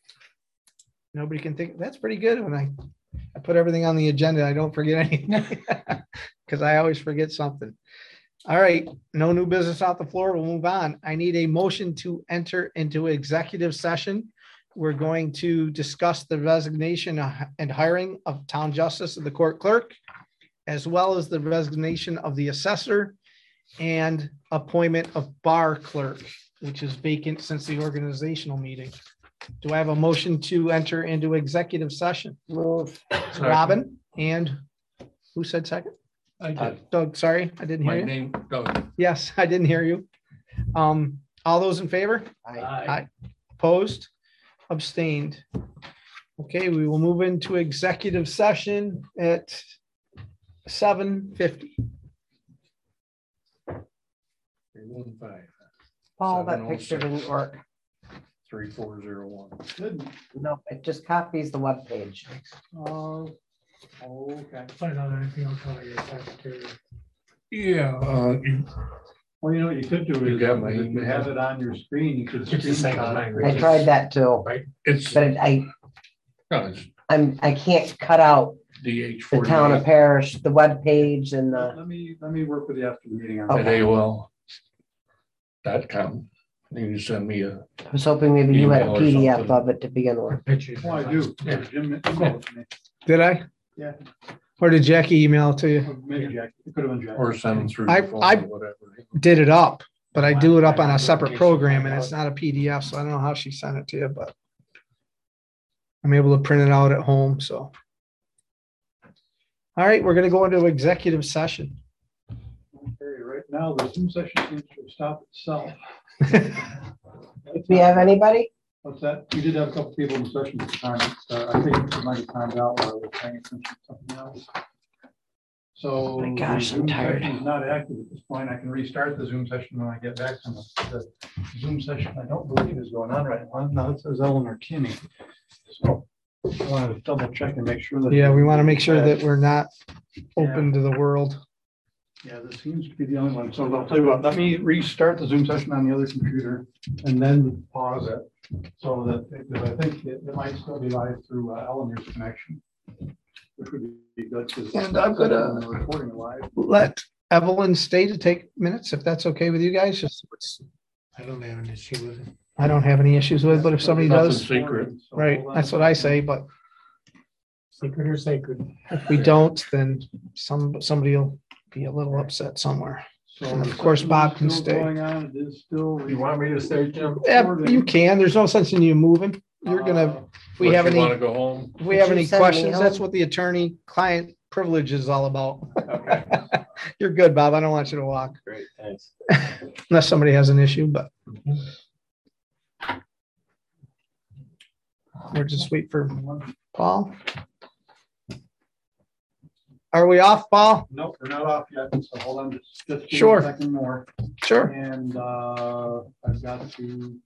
Nobody can think, that's pretty good when I put everything on the agenda. I don't forget anything. Because I always forget something. All right, no new business off the floor. We'll move on. I need a motion to enter into executive session. We're going to discuss the resignation and hiring of town justice of the court clerk, as well as the resignation of the assessor and appointment of bar clerk, which is vacant since the organizational meeting. Do I have a motion to enter into executive session? Move. Robin and who said second? I did. Doug, sorry, I didn't hear My you. name, Doug. Yes, I didn't hear you. All those in favor? Aye. Opposed? Abstained? Okay, we will move into executive session at 7:50. 315 Paul, that picture didn't work. 3401. No, it just copies the webpage. Oh, okay. Find out anything else on your secretary. Yeah, Well, you know what you could do You is, got my if you email. have it on your screen, you could. It's the same screenshot it. language. I tried that too, it's, but I it's I can't cut out DH the town of 48 Parish, the webpage and the, Let me work with you after the meeting. on Okay. at that. AOL.com. You can send me a, I was hoping maybe you had a Email or PDF something. of it to begin with. Picture. Oh, I do. Yeah. Jim emailed it to me. Did I? Yeah. Or did Jackie email it to you? Maybe Jack, it could have been Jack. Or send them through. I- the phone I- or whatever. Did it up, but I do it up on a separate program and it's not a PDF, so I don't know how she sent it to you, but I'm able to print it out at home, so. All right, we're gonna go into executive session. Okay, right now, the Zoom session seems to have stopped itself. Do we have anybody? What's that? We did have a couple people in the session at the time. I think it might have timed out while we were paying attention to something else. So. Oh my gosh, the I'm Zoom tired. session is not active at this point. I can restart the Zoom session when I get back from the Zoom session. I don't believe is going on right now. No, it says Eleanor Kinney. So I want to double check and make sure that. Yeah, we want to make sure that we're not open to the world. Yeah, this seems to be the only one. So I'll tell you what, let me restart the Zoom session on the other computer and then pause it. So that, because I think it might still be live through Eleanor's connection, which would be good. 'Cause And I'm gonna- we're recording live. Let Evelyn stay to take minutes, if that's okay with you guys. Just, I don't have an issue with it. I don't have any issues with it, but if somebody Nothing does, secret. So right, hold on that's a what I second. say, but Secret or sacred? if we don't, then somebody will be a little upset somewhere. So And of the course, session Bob is can still stay. going on. It is still. You want me to stay, Jim? Yeah, you can. There's no sense in you moving. You're gonna, if we Unless have you Want any, to go home? if we have Would you any send me questions, that's home? what the attorney-client privilege is all about. Okay. You're good, Bob. I don't want you to walk Great, thanks. unless somebody has an issue, but. We're just wait for Paul. Are we off, Paul? Nope, we're not off yet. So hold on just give me Sure. a second more. Sure. And I've got to.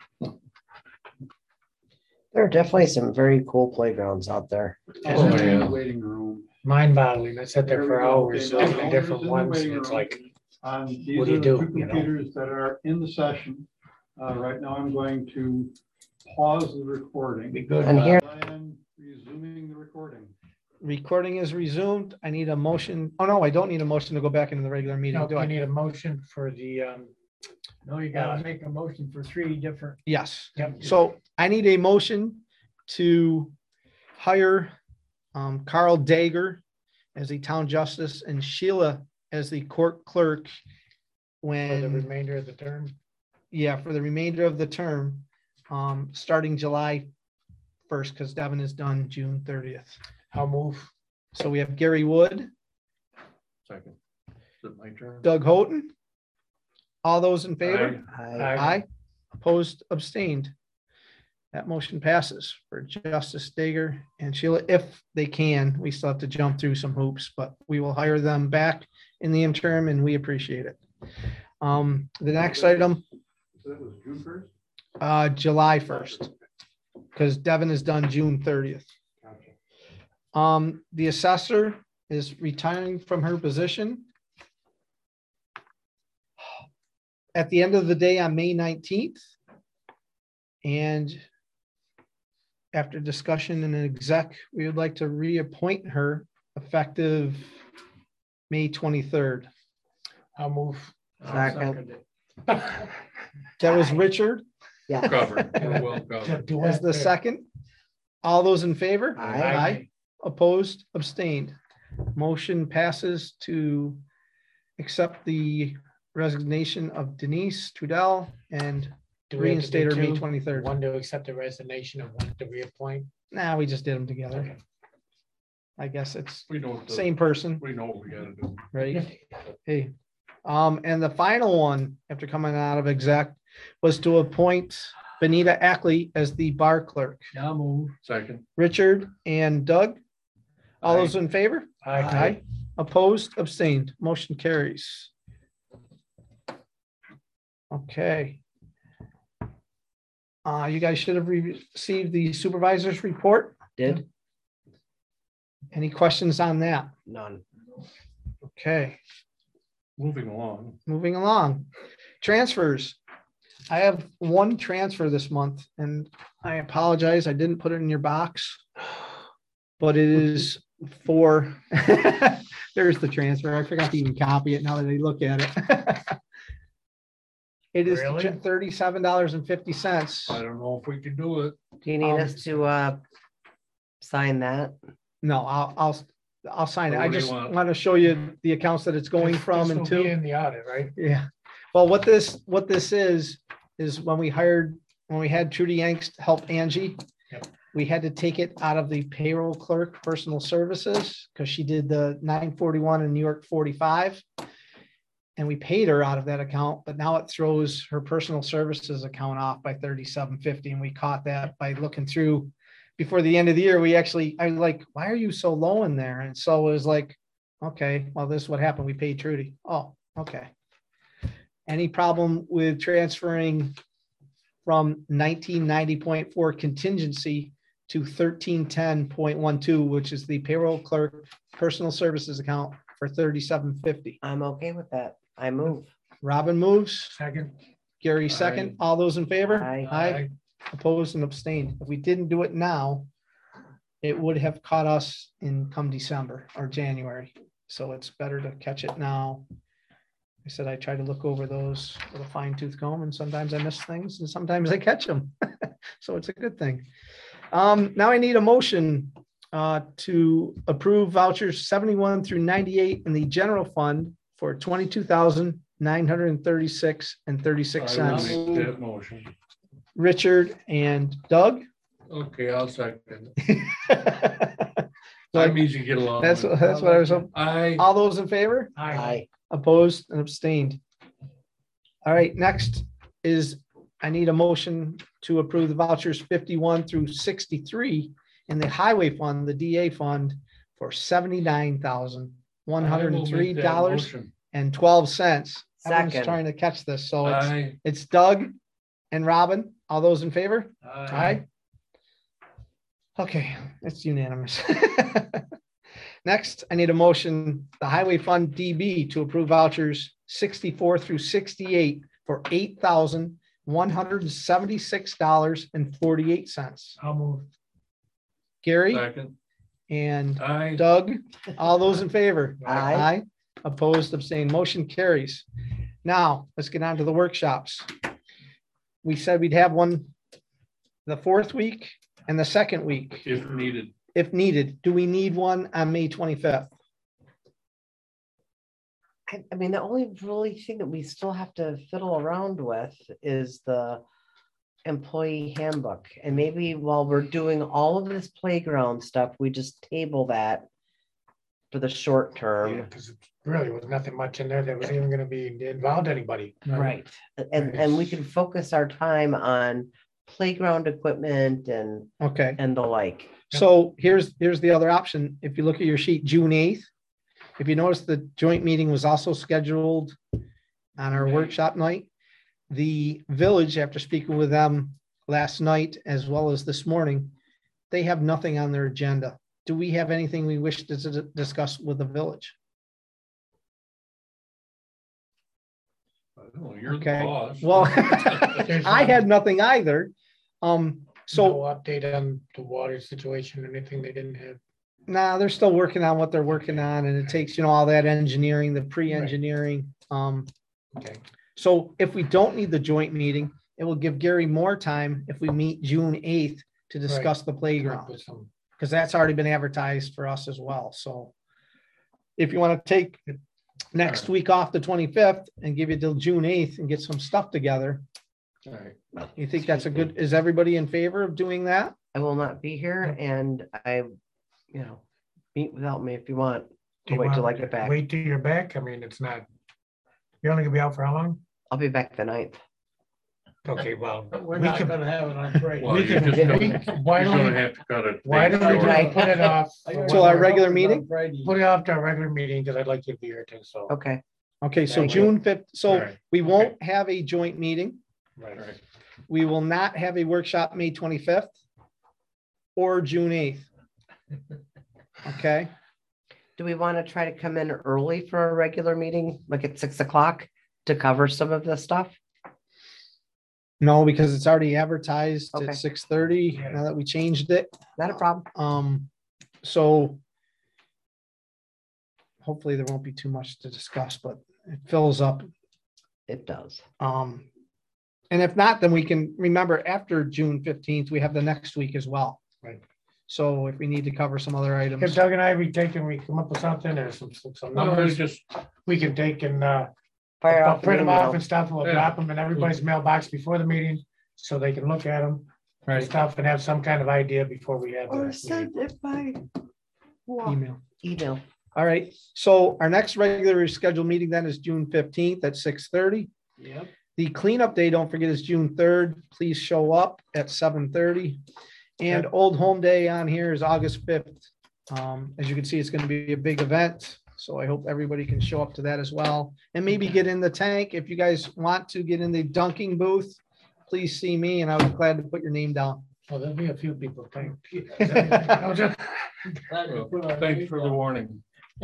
There are definitely some very cool playgrounds out there. Oh, in the yeah. Waiting room. Mind boggling. I sat there There for we go. hours, Okay, looking at now different Eleanor's in the ones, waiting and it's room. like, These What do you are the do, two you know? computers that are in the session. Right now, I'm going to pause the recording. be good. And here- I am resuming the recording. Recording is resumed. I need a motion. Oh, no, I don't need a motion to go back into the regular meeting, No, do you I? need a motion for the, No, you gotta make a motion for 3 different. Yes. yep. So I need a motion to hire Carl Dager as the town justice and Sheila as the court clerk For the when, remainder of the term. yeah, for the remainder of the term, starting July 1st, because Devin is done June 30th. I'll move. So we have Gary Wood, Second. Is it my turn? Doug Houghton. All those in favor? I- Aye. Opposed, abstained. That motion passes for Justice Dager and Sheila, if they can. We still have to jump through some hoops, but we will hire them back in the interim and we appreciate it. The next item, So that was June 1st? July 1st, because Devin is done June 30th. The assessor is retiring from her position at the end of the day on May 19th. And after discussion in an exec, we would like to reappoint her effective May 23rd. I'll move. Second. That was Richard Yeah. Covered. We're well covered. as the second. All those in favor? Aye. Opposed, abstained. Motion passes to accept the resignation of Denise Trudell and Do we have to reinstate do her May two? 23rd. One to accept the resignation and one to reappoint. Nah, we just did them together. I guess it's We know. what the- same person, We know what we gotta do. right? Hey, and the final one, after coming out of exec, was to appoint Benita Ackley as the bar clerk. Now move. Second. Richard and Doug. All those in favor? Aye. Opposed, abstained, motion carries. Okay. You guys should have received the supervisor's report. Did? Any questions on that? None. Okay, Moving along. moving along. Transfers. I have one transfer this month and I apologize, I didn't put it in your box. But it is for, there's the transfer. I forgot to even copy it now that I look at it. It is Really? $37.50. I don't know if we can do it. Do you need us to sign that? No, I'll sign it. Or I what do you just want? want to show you the accounts that it's going from This and will be to. in the audit, right? Yeah. Well, what this is when we had Trudy Yanks help Angie, Yep. we had to take it out of the payroll clerk personal services because she did the 941 in New York 45. And we paid her out of that account, but now it throws her personal services account off by 3750. And we caught that by looking through before the end of the year. I was like, why are you so low in there? And so it was like, okay, well, this is what happened. We paid Trudy. Oh, okay. Any problem with transferring from 1990.4 contingency to 1310.12, which is the payroll clerk personal services account for 3750? I'm okay with that. I move. Robin moves, Second. Gary second. All those in favor? Aye. Aye. Opposed and abstained. If we didn't do it now, it would have caught us in come December or January. So it's better to catch it now. I said, I try to look over those with a fine tooth comb, and sometimes I miss things and sometimes I catch them. So it's a good thing. Now I need a motion to approve vouchers 71 through 98 in the general fund for $22,936.36. I will make that motion. Richard and Doug. Okay, I'll second. Like, I'm easy to get along That's with. what I was. I, All those in favor? Aye. Opposed and abstained. All right, next is I need a motion to approve the vouchers 51 through 63 in the highway fund, the DA fund, for $79,103.12. Everyone's Second. trying to catch this, so I, it's Doug and Robin. All those in favor? Aye. Okay, it's unanimous. Next, I need a motion, the highway fund DB, to approve vouchers 64 through 68 for $8,176.48. I'll move. Gary second. and I, Doug, all those in favor? Aye. Opposed, abstained, motion carries. Now, let's get on to the workshops. We said we'd have one the fourth week and the second week, if needed. if needed. Do we need one on May 25th? I mean, the only really thing that we still have to fiddle around with is the employee handbook. And maybe while we're doing all of this playground stuff, we just table that for the short term. Because it really was nothing much in there that was even gonna be involved anybody. Right. And we can focus our time on playground equipment and Okay, the like. so here's the other option. If you look at your sheet, June 8th, if you notice the joint meeting was also scheduled on our workshop night. The village, after speaking with them last night as well as this morning, they have nothing on their agenda. Do we have anything we wish to discuss with the village? I don't know, you're the Okay. boss. Well, I had nothing either. No So update on the water situation, anything they didn't have. nah, they're still working on what they're working on, and it takes, all that engineering, the pre-engineering. Okay. So if we don't need the joint meeting, it will give Gary more time if we meet June 8th to discuss the playground, With some- because that's already been advertised for us as well. So if you want to take next week off the 25th and give you till June 8th and get some stuff together, All right. you think that's a good, is everybody in favor of doing that? I will not be here and meet without me if you want. Do you Wait till I want- get back. Wait till you're back. I mean, it's not, you're only gonna be out for how long? I'll be back the 9th. Okay, well, We're we not can, gonna have it on Friday. Well, we you're can, just gonna- we- why You're don't gonna we, have to cut it. why don't we short. Right. put it off? Till our regular meeting? Put it off to our regular meeting, because I'd like you to be here too, so. Okay. Okay, so Thank you. June 5th, so Alright, we won't have a joint meeting. Right. Right. We will not have a workshop May 25th or June 8th. Okay, Do we want to try to come in early for a regular meeting, like at 6 o'clock to cover some of this stuff? no, because it's already advertised Okay. at 6:30 now that we changed it. Not a problem. So hopefully there won't be too much to discuss, but it fills up. It does. And if not, then we can remember after June 15th, we have the next week as well. Right. So if we need to cover some other If items, Doug and I, we come up with something or some No, it's numbers just, we can take and, Fire I'll off print an them off email. and stuff. We'll Yeah. drop them in everybody's mailbox before the meeting so they can look at them and right, stuff and have some kind of idea before we have. the Or next meeting. send it by email. email. All right, so our next regularly scheduled meeting then is June 15th at 6:30. Yep. The cleanup day, don't forget, is June 3rd. Please show up at 7:30. And Old Home Day on here is August 5th. As you can see, it's going to be a big event. So I hope everybody can show up to that as well. And maybe get in the tank. If you guys want to get in the dunking booth, please see me and I would be glad to put your name down. Well, there'll be a few people think. thanks for the warning.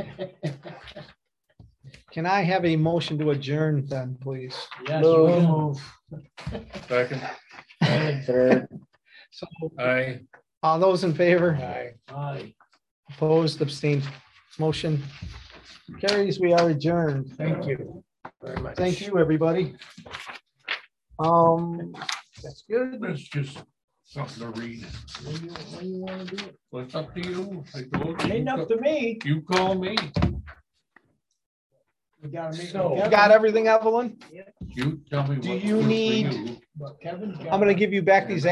Can I have a motion to adjourn then, please? Yes, Move. Second, Third. So I. those in favor, Aye. aye. opposed, abstained, motion carries. We are adjourned. Thank you very much. Thank you, everybody. That's good. It's just something to read. When you wanna do it? Well, it's up to you. I told you. Ain't up to me. You call me. We gotta meet. So- You got everything, Evelyn? You tell me. Do what you works for need- you. But Kevin's got. I'm gonna give you back these